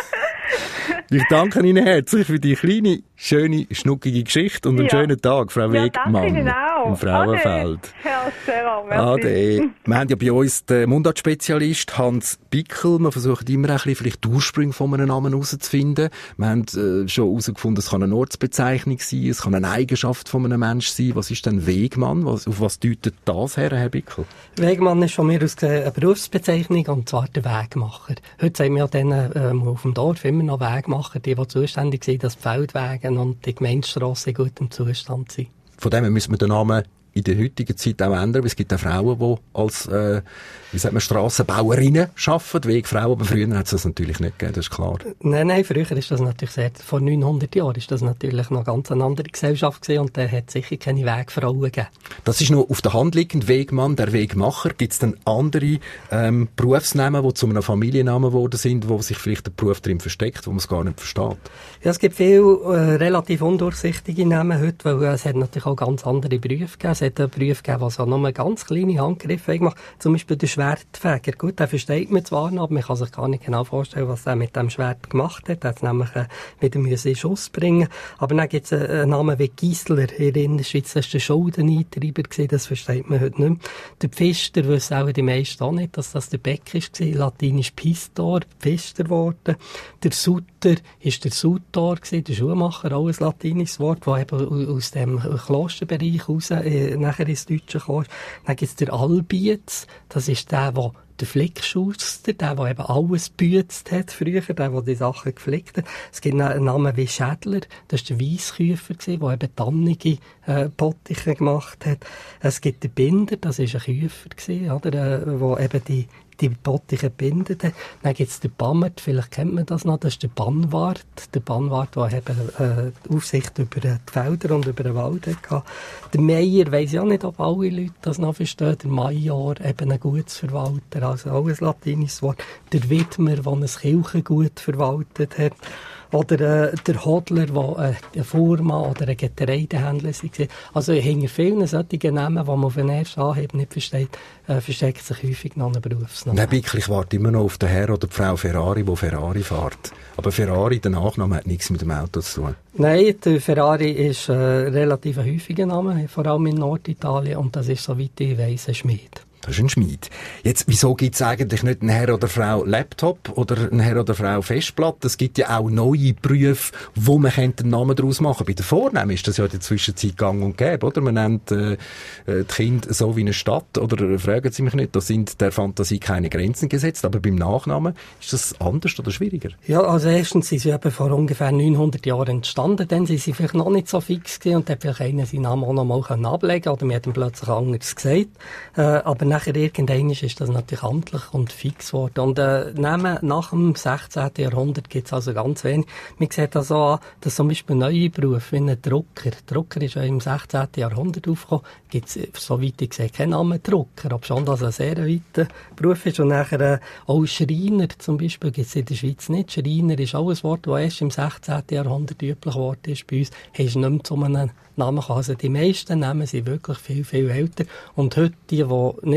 Ich danke Ihnen herzlich für die kleine, schöne, schnuckige Geschichte und einen ja. schönen Tag, Frau ja, Wegmann. Danke Ihnen auch. Im Frauenfeld. Ade, Herr Serra, merci. Ade. Wir haben ja bei uns den Mundartspezialist Hans Bickel. Wir versuchen immer ein bisschen vielleicht die Ursprünge von einem Namen herauszufinden. Wir haben äh, schon herausgefunden, es kann eine Ortsbezeichnung sein, es kann eine Eigenschaft von einem Menschen sein. Was ist denn Wegmann? Was, auf was deutet das her, Herr Bickel? Wegmann ist von mir aus eine Berufsbezeichnung, und zwar der Wegmacher. Heute sagen wir ja ähm, auf dem Dorf immer noch Wegmacher, die, die zuständig sind, dass die Feldwege und die Gemeindestrassen in gutem Zustand sind. Von dem her müssen wir den Namen in der heutigen Zeit auch ändern, weil es gibt auch Frauen, die als, äh, wie sagt man, Strassenbauerinnen arbeiten, Wegfrauen, aber früher hat es das natürlich nicht gegeben, das ist klar. Nein, nein, früher ist das natürlich sehr, vor neunhundert Jahren ist das natürlich noch ganz eine andere Gesellschaft gewesen und da hat es sicher keine Wegfrauen gegeben. Das ist noch auf der Hand liegend, Wegmann, der Wegmacher. Gibt es dann andere ähm, Berufsnamen, die zu einem Familiennamen geworden sind, wo sich vielleicht der Beruf drin versteckt, wo man es gar nicht versteht? Ja, es gibt viele äh, relativ undurchsichtige Namen heute, weil äh, es hat natürlich auch ganz andere Berufe gegeben. Es hat einen Beruf gegeben, der so nur ganz kleine Handgriffe gemacht. Zum Beispiel der Schwertfeger. Gut, den versteht man zwar noch, aber man kann sich gar nicht genau vorstellen, was er mit dem Schwert gemacht hat. Er hat es nämlich äh, wieder in Schuss bringen. Aber dann gibt es einen, einen Namen wie Giesler hier in der Schweiz. Das war der Schuldeneintreiber, das versteht man heute nicht mehr. Der Pfister wissen auch die meisten auch nicht, dass das der Beck war. Latinisch Pistor, Pfister geworden. Der Sutter ist der Sutor, der Schuhmacher, auch ein latinisches Wort, das eben aus dem Klosterbereich raus äh, nachher ins Deutsche kam. Dann gibt es der Albiez, das ist der, der der Flickschuster, der, der eben alles gebützt hat früher, der, der die Sachen geflickt hat. Es gibt einen Namen wie Schädler, das war der Weissküfer, der eben tannige äh, Pottiche gemacht hat. Es gibt den Binder, das war ein Küfer, oder, äh, der eben die die Pottiche bindet. Dann gibt es den Bammert, vielleicht kennt man das noch, das ist der Bannwart. Der Bannwart, der eben äh, die Aufsicht über die Felder und über den Wald hatte. Der Meier, weiss ich auch nicht, ob alle Leute das noch verstehen. Der Major, eben ein Gutsverwalter, also auch ein latinisches Wort. Der Widmer, der ein Kirchengut verwaltet hat. Oder äh, der Hodler, der äh, ein Fuhrmann oder ein Getreidehändler war. Also hinter vielen solchen Namen, die man auf den ersten Anhieb nicht versteht, äh, versteckt sich häufig noch ein Berufsname. Nein, Bickel, ich warte immer noch auf den Herr oder die Frau Ferrari, die Ferrari fährt. Aber Ferrari, der Nachname, hat nichts mit dem Auto zu tun. Nein, der Ferrari ist äh, relativ ein häufiger Name, vor allem in Norditalien, und das ist, soweit ich weiss, ein Schmied. Das ist ein Schmied. Jetzt, wieso gibt es eigentlich nicht einen Herr oder Frau Laptop oder einen Herr oder Frau Festplatte? Es gibt ja auch neue Berufe, wo man einen Namen daraus machen könnte. Bei den Vornamen ist das ja in der Zwischenzeit gang und gäbe, oder? Man nennt äh, die Kinder so wie eine Stadt, oder fragen Sie mich nicht, da sind der Fantasie keine Grenzen gesetzt, aber beim Nachnamen ist das anders oder schwieriger? Ja, also erstens sind sie eben vor ungefähr neunhundert Jahren entstanden, dann sind sie vielleicht noch nicht so fix gewesen und hat vielleicht einer seinen Namen auch noch mal ablegen können, oder man hat ihm plötzlich anders gesagt. Äh, aber nachher irgendwann ist das natürlich amtlich und fix geworden. Und äh, Namen nach dem sechzehnten Jahrhundert gibt es also ganz wenig. Man sieht also an, dass zum Beispiel neue Berufe wie ein Drucker, Drucker ist ja im sechzehnten Jahrhundert aufgekommen, gibt es, soweit ich sehe, keinen Namen Drucker, ob schon das ein sehr weiter Beruf ist. Und nachher äh, auch Schreiner zum Beispiel gibt es in der Schweiz nicht. Schreiner ist auch ein Wort, das erst im sechzehnten Jahrhundert üblich geworden ist. Bei uns hast du nicht mehr zu einem Namen gekommen. Also die meisten Namen sind wirklich viel, viel älter. Und heute, die, die nicht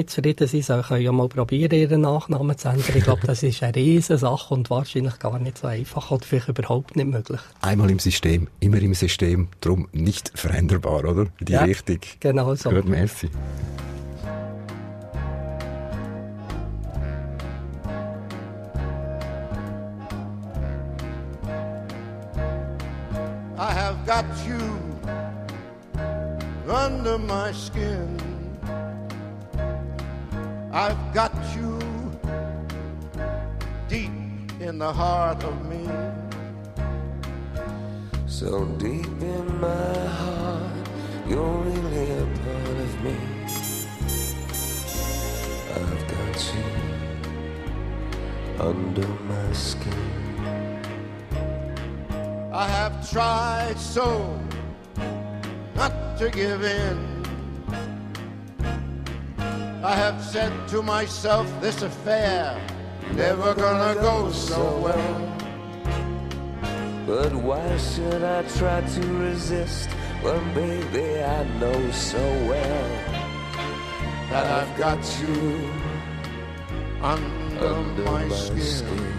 nicht zufrieden sind, sollen können ja mal probieren, ihren Nachnamen zu ändern. Ich glaube, das ist eine riesen Sache und wahrscheinlich gar nicht so einfach oder vielleicht überhaupt nicht möglich. Einmal im System, immer im System, darum nicht veränderbar, oder? Die ja, Richtung. Genau so. Gut, merci. I have got you under my skin. I've got you deep in the heart of me. So deep in my heart, you're really a part of me. I've got you under my skin. I have tried so not to give in. I have said to myself, this affair never gonna go so well. But why should I try to resist when, baby, I know so well that I've got you under, under my, my skin. skin.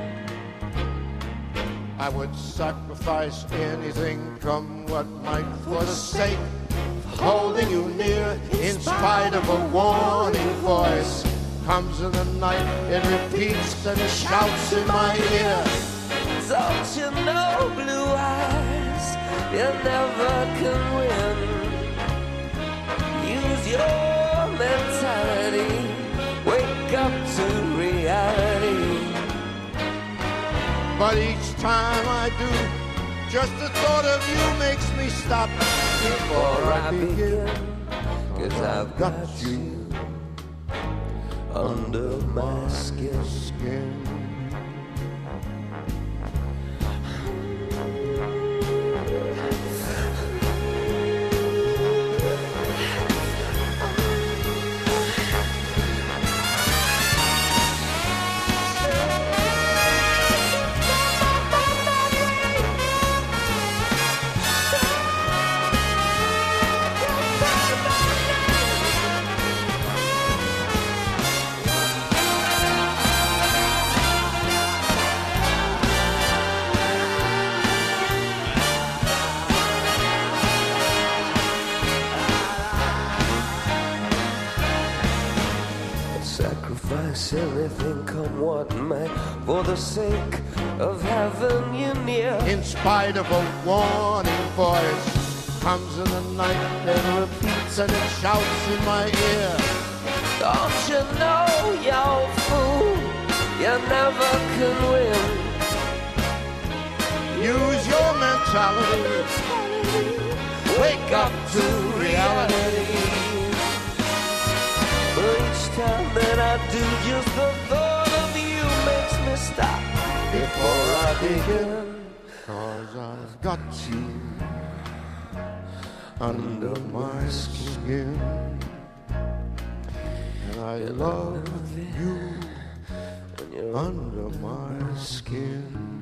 I would sacrifice anything, come what might, for the sake of holding you near. In spite of a warning voice comes in the night, it repeats and it shouts in my ear. Don't you know, blue eyes, you never can win. Use your mentality, wake up to reality. But each time I do, just the thought of you makes me stop before I begin. Cause I've got you under my skin. skin. Anything come what may, for the sake of having you near. In spite of a warning voice comes in the night and repeats and it shouts in my ear. Don't you know, you fool, you never can win. Use your mentality, wake up to reality. Each time that I do, just the thought of you makes me stop before I begin. Cause I've got you under my skin. And I love you under my skin.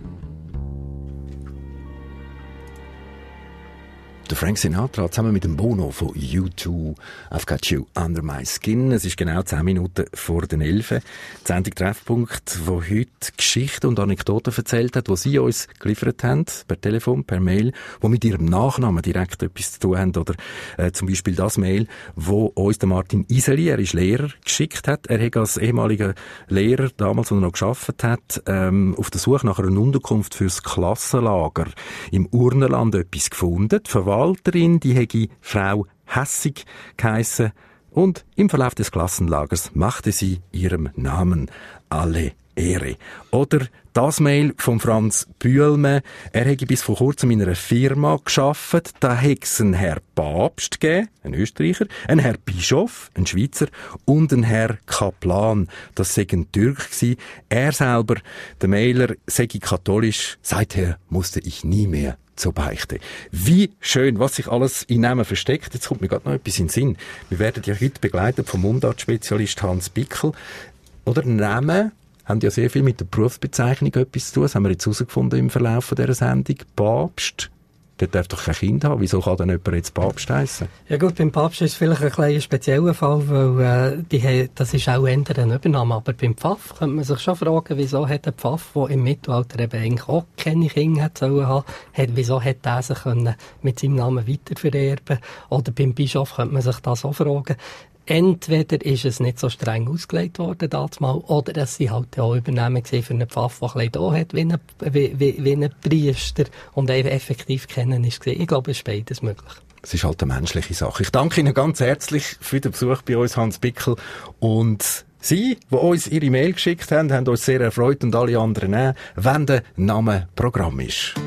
Der Frank Sinatra zusammen mit dem Bono von U zwei, I've Got You Under My Skin. Es ist genau zehn Minuten vor den elf. Die Sendung Treffpunkt, wo heute Geschichten und Anekdoten erzählt hat, die Sie uns geliefert haben, per Telefon, per Mail, die mit Ihrem Nachnamen direkt etwas zu tun haben. Oder äh, zum Beispiel das Mail, wo uns der Martin Iseli, er ist Lehrer, geschickt hat. Er hat als ehemaliger Lehrer, damals, als er noch gearbeitet hat, ähm, auf der Suche nach einer Unterkunft fürs Klassenlager im Urnerland etwas gefunden. Die Verwalterin, die hätte Frau Hässig geheissen, und im Verlauf des Klassenlagers machte sie ihrem Namen alle Ehre. Oder das Mail von Franz Bühlme. Er hätte bis vor kurzem in einer Firma gearbeitet. Da hätte es einen Herr Papst gegeben, ein Österreicher, einen Herr Bischof, ein Schweizer, und einen Herr Kaplan. Das sei ein Türk gewesen. Er selber, der Mailer, sei katholisch. Seither musste ich nie mehr zur Beichte. Wie schön, was sich alles in Namen versteckt. Jetzt kommt mir gerade noch etwas in den Sinn. Wir werden ja heute begleitet vom Mundartspezialist Hans Bickel. Oder Namen haben ja sehr viel mit der Berufsbezeichnung etwas zu tun. Das haben wir jetzt herausgefunden im Verlauf dieser Sendung. Papst, Der darf doch kein Kind haben. Wieso kann denn jemand jetzt Papst heissen? Ja gut, beim Papst ist es vielleicht ein kleiner spezieller Fall, weil äh, die haben, das ist auch eher ein Übernahme. Aber beim Pfaff könnte man sich schon fragen, wieso hat der Pfaff, der im Mittelalter eben eigentlich auch keine Kinder hat sollen haben, hat, wieso hat er sich können mit seinem Namen weitervererben? Oder beim Bischof könnte man sich das auch fragen. Entweder ist es nicht so streng ausgelegt worden damals, oder es sind halt auch Übernehmen für einen Pfaff, der ein bisschen da hat, wie ein, wie, wie, wie ein Priester und eben effektiv kennen ist gesehen. Ich glaube, es ist beides möglich. Es ist halt eine menschliche Sache. Ich danke Ihnen ganz herzlich für den Besuch bei uns, Hans Bickel. Und Sie, die uns Ihre Mail geschickt haben, haben uns sehr erfreut und alle anderen auch, wenn der Name Programm ist.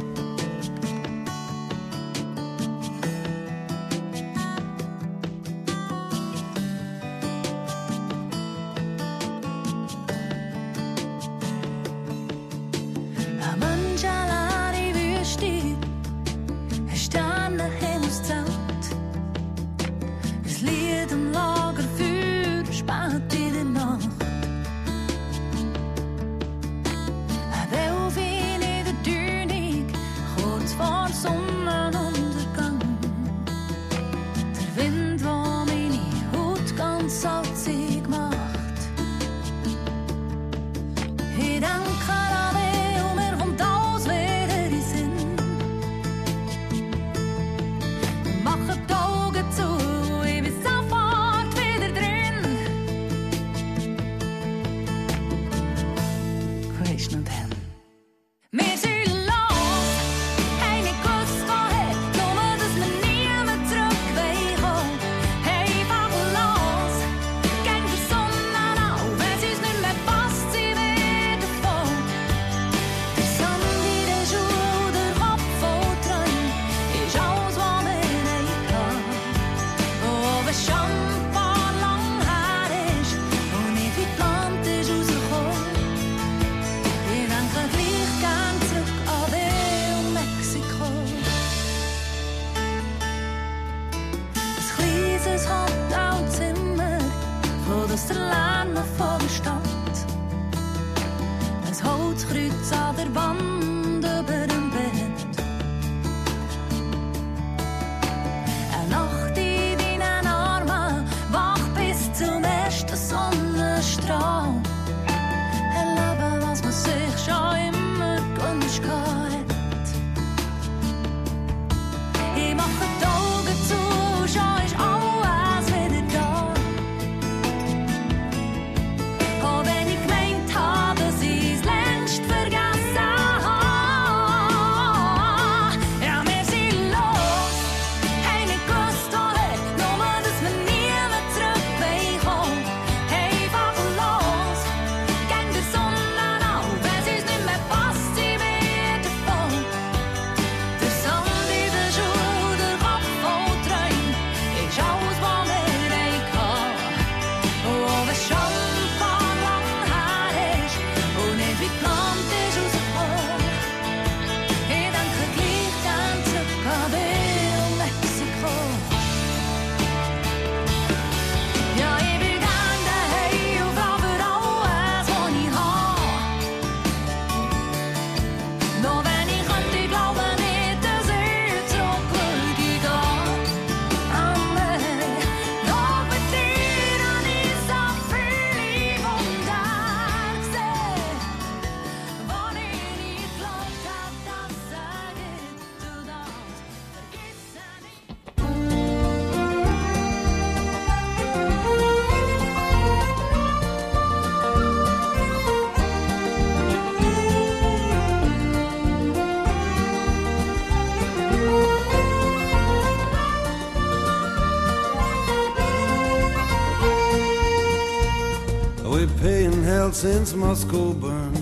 Since Moscow burned,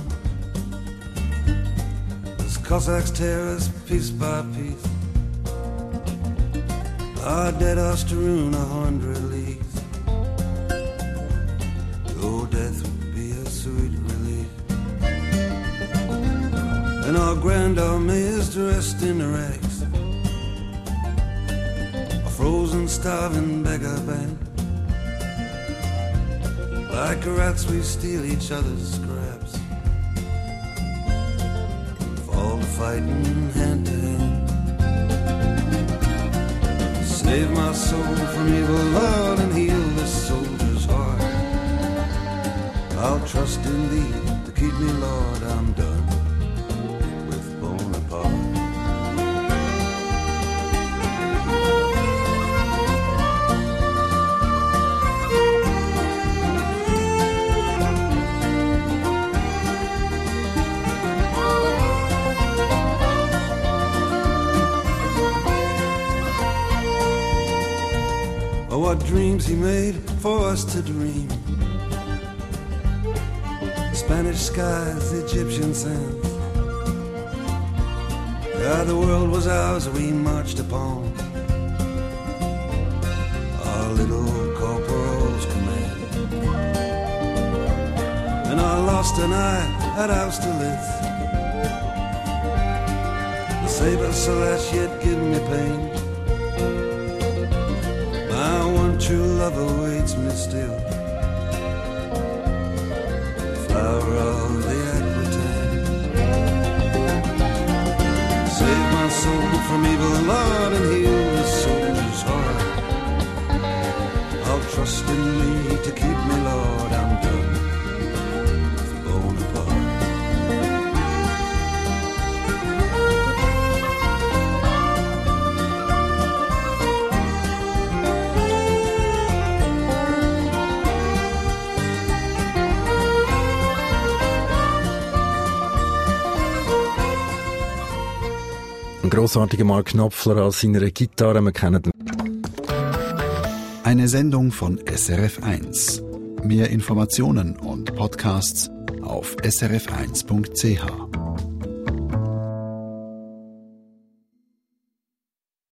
as Cossacks tear us piece by piece, our dead are strewn a hundred leagues. Oh, death would be a sweet relief, and our grand army is dressed in rags, a frozen, starving beggar band. Like rats we steal each other's scraps, fall to fighting hand to hand. Save my soul from evil, Lord, and heal this soldier's heart. I'll trust in thee to keep me, Lord, I'm done with Bonaparte. Oh, what dreams he made for us to dream. Spanish skies, Egyptian sands. Yeah, the world was ours, we marched upon our little corporal's command. And I lost an eye at Austerlitz. The saber slash yet give me pain. My one true love awaits me still. Flower of the Aquitaine. Save my soul from evil, Lord, and heal this soldier's heart. I'll trust in thee to keep me, Lord, I'm done with Bonaparte. Ein grossartiger Mark Knopfler an seiner Gitarre, wir kennen den. Eine Sendung von S R F eins. Mehr Informationen und Podcasts auf s r f eins punkt c h.